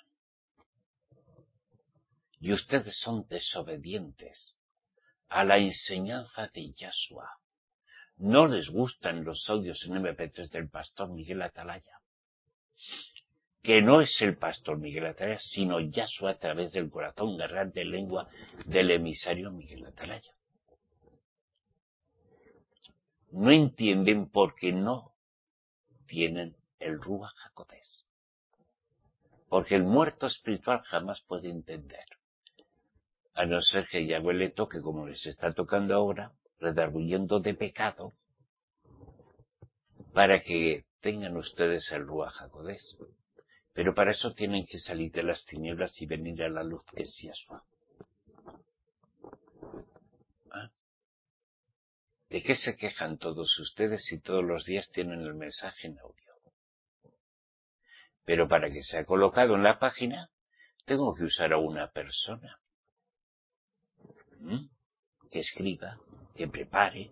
Speaker 1: Y ustedes son desobedientes a la enseñanza de Yahshua. No les gustan los audios en eme pe tres del pastor Miguel Atalaya, que no es el pastor Miguel Atalaya, sino Yahshua a través del corazón, garganta y lengua del emisario Miguel Atalaya. No entienden porque no tienen el Ruach HaKodesh. Porque el muerto espiritual jamás puede entender. A no ser que Yahweh le toque, como les está tocando ahora, redarguyendo de pecado, para que tengan ustedes el Ruach HaKodesh. Pero para eso tienen que salir de las tinieblas y venir a la luz que es Yahshua. ¿Ah? ¿De qué se quejan todos ustedes si todos los días tienen el mensaje en audio? Pero para que sea colocado en la página, tengo que usar a una persona. ¿Mm? Que escriba, que prepare.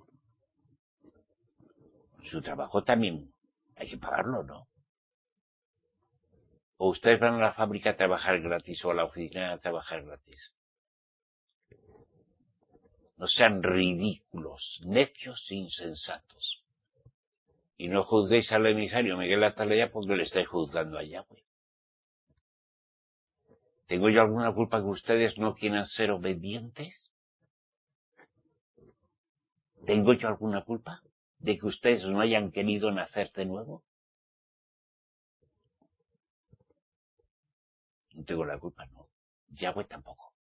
Speaker 1: Su trabajo también hay que pagarlo, ¿no? O ustedes van a la fábrica a trabajar gratis o a la oficina a trabajar gratis. No sean ridículos, necios e insensatos. Y no juzguéis al emisario Miguel Atalaya porque le estáis juzgando a Yahweh. ¿Tengo yo alguna culpa que ustedes no quieran ser obedientes? ¿Tengo yo alguna culpa de que ustedes no hayan querido nacer de nuevo? No tengo la culpa, no. Yahweh tampoco.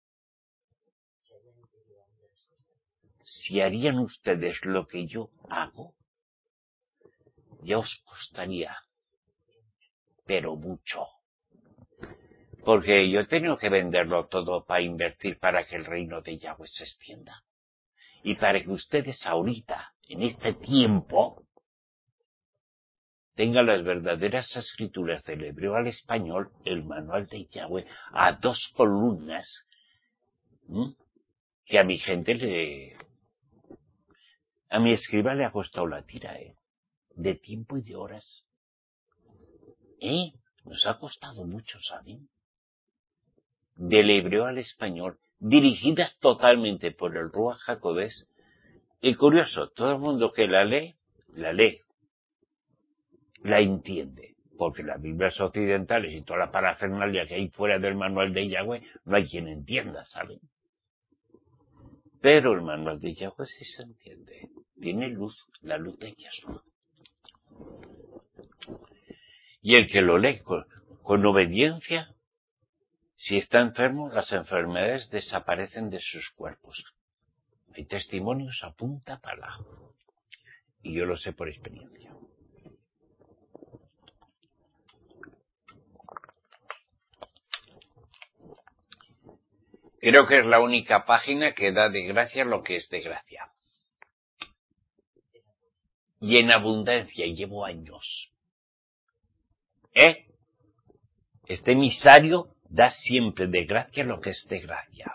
Speaker 1: Si harían ustedes lo que yo hago, ya os costaría, pero mucho. Porque yo he tenido que venderlo todo para invertir para que el reino de Yahweh se extienda. Y para que ustedes ahorita, en este tiempo, tengan las verdaderas escrituras del hebreo al español, el manual de Yahweh, a dos columnas, ¿m? Que a mi gente le... A mi escriba le ha costado la tira, ¿eh? De tiempo y de horas. ¿Eh? Nos ha costado mucho, ¿saben? Del hebreo al español, dirigidas totalmente por el Ruach HaKodesh. Y curioso, todo el mundo que la lee, la lee, la entiende, porque las Biblias occidentales y toda la parafernalia que hay fuera del manual de Yahweh, no hay quien entienda, ¿saben? Pero el manual de Yahweh sí se entiende, tiene luz, la luz de Yahshua. Y el que lo lee con, con obediencia, si está enfermo, las enfermedades desaparecen de sus cuerpos. Hay testimonios a punta pala. Y yo lo sé por experiencia. Creo que es la única página que da de gracia lo que es de gracia. Y en abundancia, y llevo años. ¿Eh? Este emisario da siempre de gracia lo que es de gracia.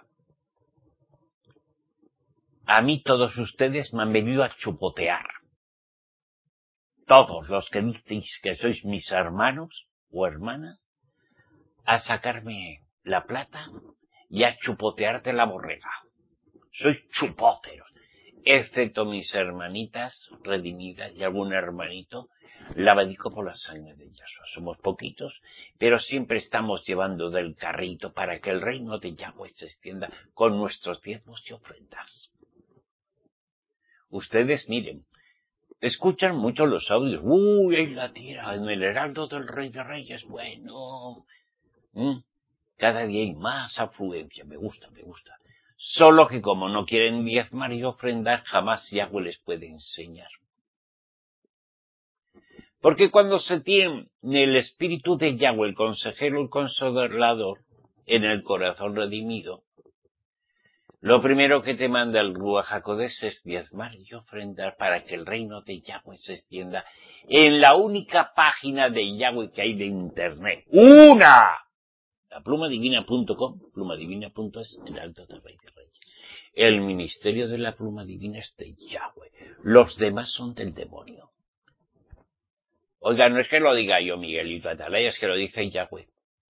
Speaker 1: A mí todos ustedes me han venido a chupotear. Todos los que diceis que sois mis hermanos o hermanas, a sacarme la plata y a chupotearte la borrega. Sois chupóteros. Excepto mis hermanitas redimidas y algún hermanito lavadico por la sangre de Yahshua. Somos poquitos, pero siempre estamos llevando del carrito para que el reino de Yahweh se extienda con nuestros diezmos y ofrendas. Ustedes miren, escuchan mucho los audios. Uy, ahí la tira, en el heraldo del Rey de Reyes, bueno. ¿Mm? Cada día hay más afluencia, me gusta, me gusta. Solo que como no quieren diezmar y ofrendar, jamás Yahweh les puede enseñar. Porque cuando se tiene el espíritu de Yahweh, el consejero, el consolador, en el corazón redimido, lo primero que te manda el Ruach HaKodesh es diezmar y ofrendar para que el reino de Yahweh se extienda en la única página de Yahweh que hay de internet. ¡Una! La plumadivina punto com, plumadivina punto es, el Alto del Rey de Reyes. El ministerio de la pluma divina es de Yahweh. Los demás son del demonio. Oiga, no es que lo diga yo, Miguelito Atalaya, es que lo dice Yahweh.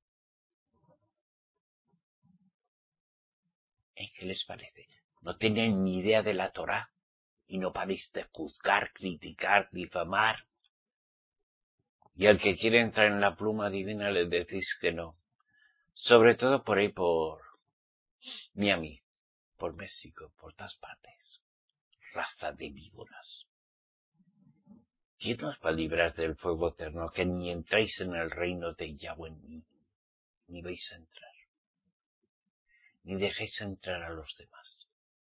Speaker 1: ¿Eh? ¿Qué les parece? No tienen ni idea de la Torá y no paréis de juzgar, criticar, difamar. Y al que quiere entrar en la pluma divina le decís que no. Sobre todo por ahí, por Miami, por México, por todas partes. Raza de víboras. ¿Quién nos va a librar del fuego eterno que ni entráis en el reino de Yahweh ni, ni vais a entrar? Ni dejéis entrar a los demás.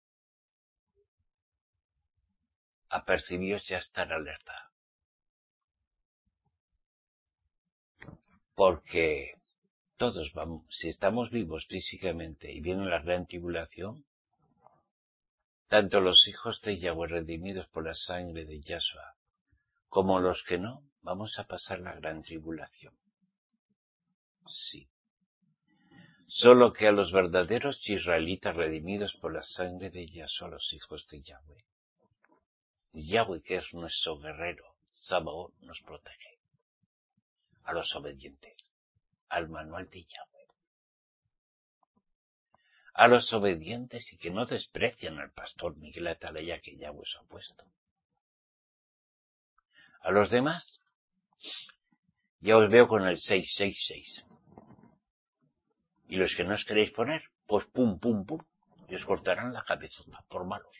Speaker 1: Apercibíos ya estar alerta. Porque todos vamos, si estamos vivos físicamente y viene la gran tribulación, tanto los hijos de Yahweh redimidos por la sangre de Yahshua, como los que no, vamos a pasar la gran tribulación. Sí. Solo que a los verdaderos israelitas redimidos por la sangre de Yahshua, los hijos de Yahweh, Yahweh, que es nuestro guerrero, Sabaoth, nos protege. A los obedientes, al manual de Yahweh. A los obedientes y que no desprecian al pastor Miguel Atalaya que Yahweh se ha puesto. A los demás, ya os veo con el seis seis seis. Y los que no os queréis poner, pues pum, pum, pum, y os cortarán la cabezota por malos.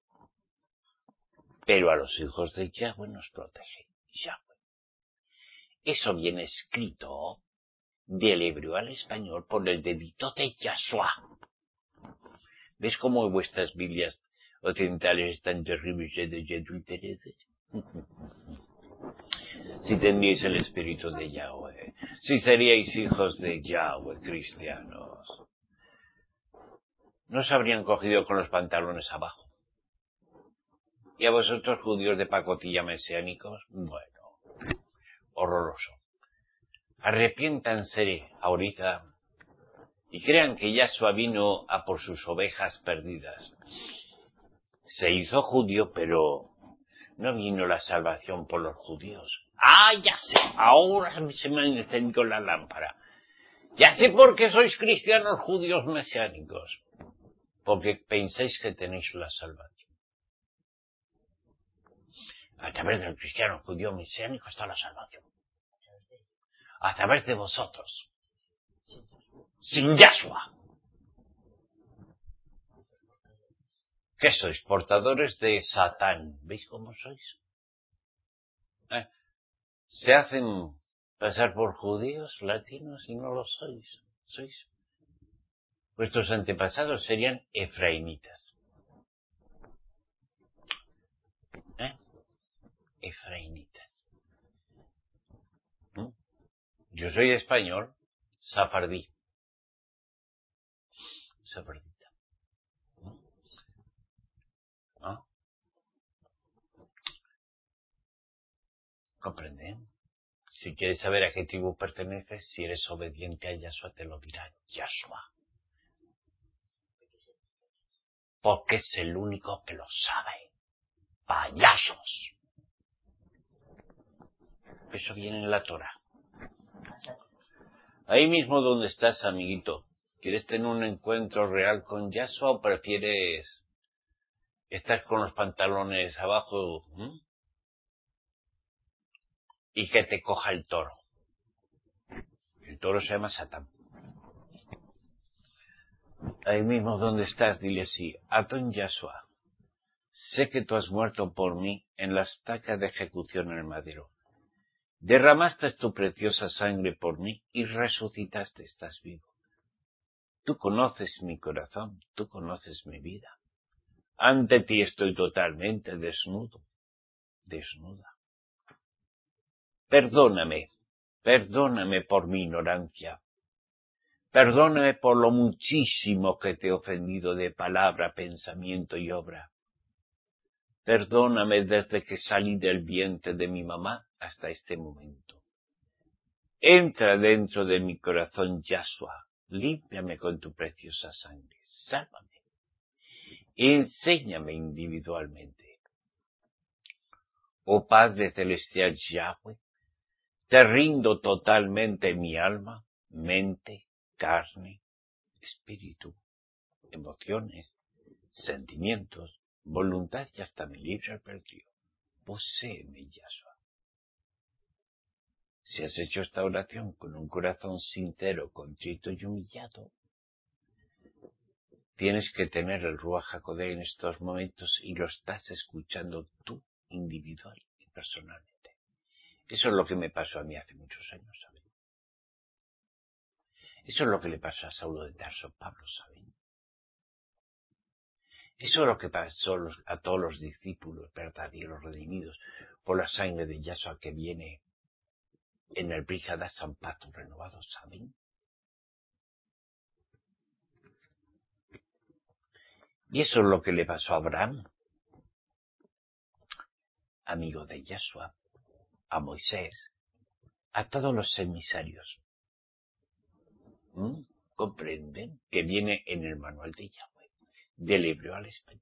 Speaker 1: Pero a los hijos de Yahweh nos protege Yahweh. Eso viene escrito del hebreo al español por el dedito de Yahshua. ¿Ves cómo vuestras Biblias occidentales están terribles de Yahweh? Si tendríais el espíritu de Yahweh, si seríais hijos de Yahweh, cristianos, no os habrían cogido con los pantalones abajo. Y a vosotros, judíos de pacotilla mesiánicos, bueno, horroroso. Arrepiéntanse ahorita y crean que Yahshua vino a por sus ovejas perdidas. Se hizo judío, pero no vino la salvación por los judíos. ¡Ah, ya sé! Ahora se me ha encendido la lámpara. Ya sé por qué sois cristianos judíos mesiánicos. Porque pensáis que tenéis la salvación. A través del cristiano judío mesiánico está la salvación. A través de vosotros. Sin Yahshua. ¿Qué sois? Portadores de Satán. ¿Veis cómo sois? ¿Eh? Se hacen pasar por judíos latinos y no lo sois. Sois. Vuestros antepasados serían efraimitas. ¿Eh? Efraimitas. ¿Mm? Yo soy español, safardí. Safardita. ¿Mm? ¿Ah? ¿Comprenden? Si quieres saber a qué tribu perteneces, si eres obediente a Yahshua, te lo dirá Yahshua. Porque es el único que lo sabe. Payasos. Eso viene en la Torah. Ahí mismo donde estás, amiguito, ¿quieres tener un encuentro real con Yahshua o prefieres estar con los pantalones abajo? ¿Mm? Y que te coja el toro. El toro se llama Satán. Ahí mismo donde estás, dile sí. Adon Yahshua, sé que tú has muerto por mí en la estaca de ejecución en el madero. Derramaste tu preciosa sangre por mí y resucitaste, estás vivo. Tú conoces mi corazón, tú conoces mi vida. Ante ti estoy totalmente desnudo, desnuda. Perdóname, perdóname por mi ignorancia. Perdóname por lo muchísimo que te he ofendido de palabra, pensamiento y obra. Perdóname desde que salí del vientre de mi mamá hasta este momento. Entra dentro de mi corazón, Yahshua, límpiame con tu preciosa sangre, sálvame, enséñame individualmente. Oh Padre Celestial Yahweh, te rindo totalmente mi alma, mente, carne, espíritu, emociones, sentimientos, voluntad y hasta mi libre albedrío. Poséeme, Yahshua. Si has hecho esta oración con un corazón sincero, contrito y humillado, tienes que tener el Ruach HaKodesh en estos momentos y lo estás escuchando tú, individual y personalmente. Eso es lo que me pasó a mí hace muchos años, ¿saben? Eso es lo que le pasó a Saulo de Tarso, Pablo, ¿saben? Eso es lo que pasó a todos los discípulos verdaderos redimidos por la sangre de Yahshua que viene en el Brit Hadash pacto renovado, ¿saben? Y eso es lo que le pasó a Abraham, amigo de Yahshua, a Moisés, a todos los emisarios. ¿Mm? ¿Comprenden? Que viene en el manual de Yahweh, del hebreo al español.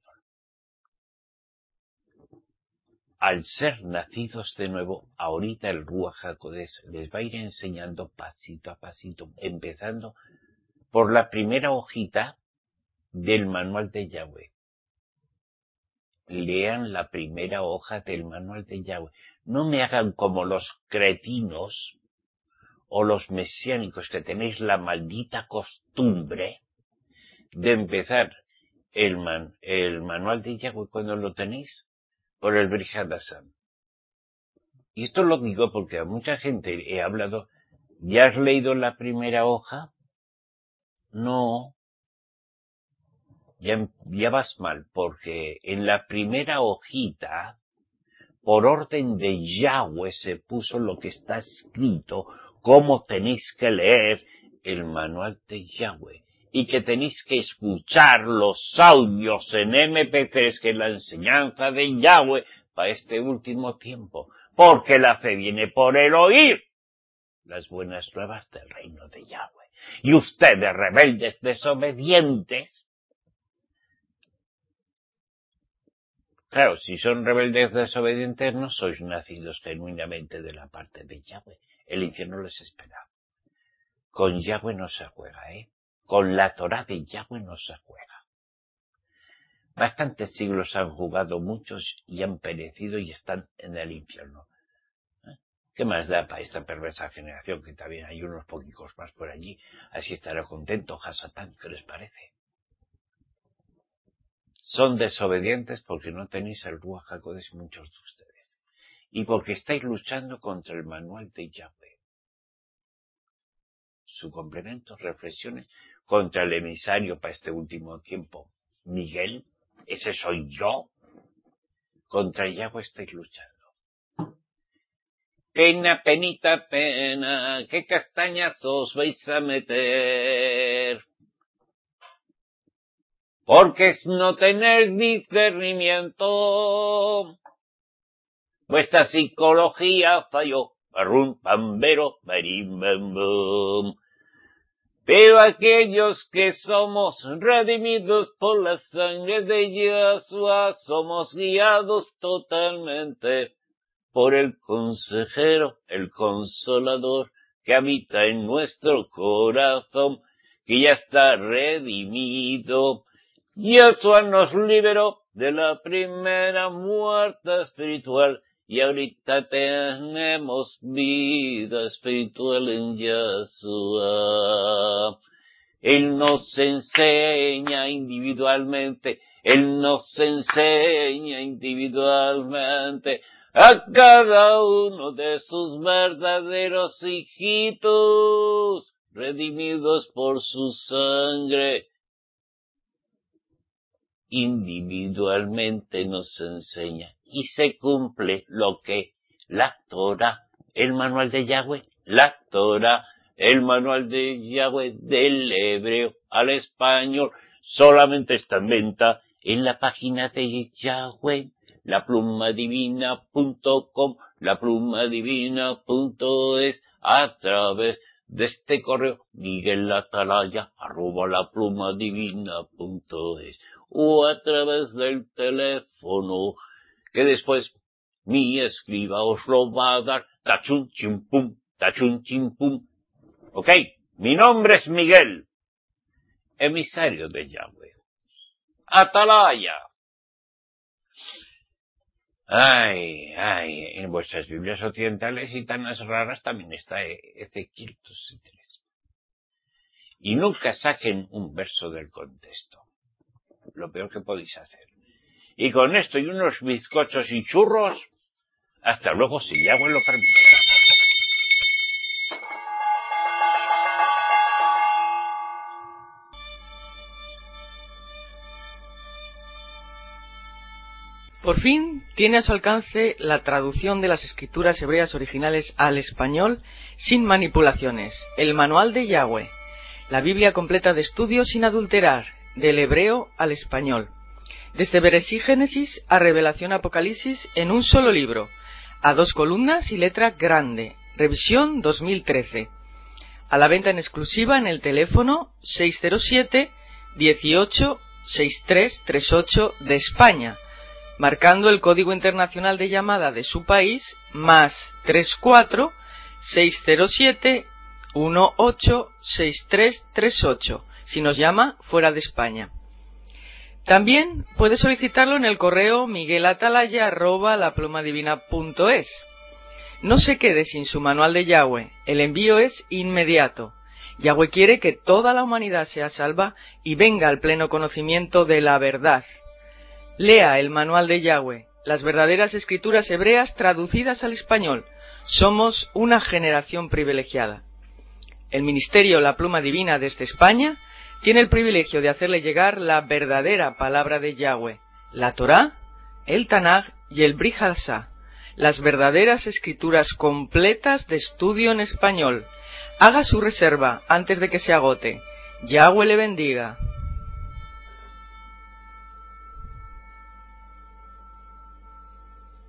Speaker 1: Al ser nacidos de nuevo, ahorita el Ruach HaKodesh les va a ir enseñando pasito a pasito, empezando por la primera hojita del manual de Yahweh. Lean la primera hoja del manual de Yahweh. No me hagan como los cretinos o los mesiánicos que tenéis la maldita costumbre de empezar el, man, el manual de Yahweh cuando lo tenéis por el Brit Hadash. Y esto lo digo porque a mucha gente he hablado, ¿ya has leído la primera hoja? No, ya, ya vas mal, porque en la primera hojita, por orden de Yahweh, se puso lo que está escrito, cómo tenéis que leer el manual de Yahweh, y que tenéis que escuchar los audios en eme pe tres, que es la enseñanza de Yahweh para este último tiempo, porque la fe viene por el oír las buenas nuevas del reino de Yahweh. Y ustedes, rebeldes desobedientes, claro, si son rebeldes desobedientes, no sois nacidos genuinamente de la parte de Yahweh. El infierno les espera. Con Yahweh no se juega, ¿eh? Con la Torah de Yahweh no se juega. Bastantes siglos han jugado muchos y han perecido y están en el infierno. ¿Eh? ¿Qué más da para esta perversa generación? Que también hay unos poquitos más por allí. Así estará contento Hasatán. ¿Qué les parece? Son desobedientes porque no tenéis el Ruach HaKodesh muchos de ustedes. Y porque estáis luchando contra el manual de Yahweh. Su complemento, reflexiones contra el emisario para este último tiempo. Miguel, ese soy yo. Contra Yahweh estáis luchando. Pena, penita, pena, qué castañazos vais a meter. Porque es no tener discernimiento. Vuestra psicología falló. Barrum, bambero, barim, bam, bum. Pero aquellos que somos redimidos por la sangre de Yahshua, somos guiados totalmente por el consejero, el consolador, que habita en nuestro corazón, que ya está redimido. Yahshua nos liberó de la primera muerte espiritual, y ahorita tenemos vida espiritual en Yahshua. Él nos enseña individualmente, Él nos enseña individualmente a cada uno de sus verdaderos hijitos, redimidos por su sangre. Individualmente nos enseña y se cumple lo que la Torah, el manual de Yahweh, la Torah, el manual de Yahweh del hebreo al español, solamente está en venta en la página de Yahweh, la pluma divina punto com, la pluma divina punto es, a través de este correo miguelatalaya arroba la pluma divina punto es, o a través del teléfono que después mi escriba os lo va a dar. Tachun chimpum, tachun chimpum. Ok, mi nombre es Miguel, emisario de Yahweh. Atalaya. Ay, ay, en vuestras Biblias occidentales y tan raras también está Ezequiel dos y tres. Y nunca saquen un verso del contexto. Lo peor que podéis hacer. Y con esto y unos bizcochos y churros, hasta luego si Yahweh lo permite.
Speaker 2: Por fin tiene a su alcance la traducción de las escrituras hebreas originales al español sin manipulaciones, el Manual de Yahweh, la Biblia completa de estudio sin adulterar, del hebreo al español, desde Bereshit Génesis a Revelación Apocalipsis en un solo libro, a dos columnas y letra grande, revisión dos mil trece, a la venta en exclusiva en el teléfono seis cero siete, dieciocho, sesenta y tres treinta y ocho de España, marcando el código internacional de llamada de su país, más treinta y cuatro, seiscientos siete, dieciocho, sesenta y tres treinta y ocho, si nos llama fuera de España. También puede solicitarlo en el correo miguelatalaya arroba la pluma divina punto es. No se quede sin su manual de Yahweh, el envío es inmediato. Yahweh quiere que toda la humanidad sea salva y venga al pleno conocimiento de la verdad. Lea el manual de Yahweh, las verdaderas escrituras hebreas traducidas al español. Somos una generación privilegiada. El Ministerio La Pluma Divina desde España tiene el privilegio de hacerle llegar la verdadera palabra de Yahweh, la Torá, el Tanaj y el Brit Hadashah, las verdaderas escrituras completas de estudio en español. Haga su reserva antes de que se agote. Yahweh le bendiga.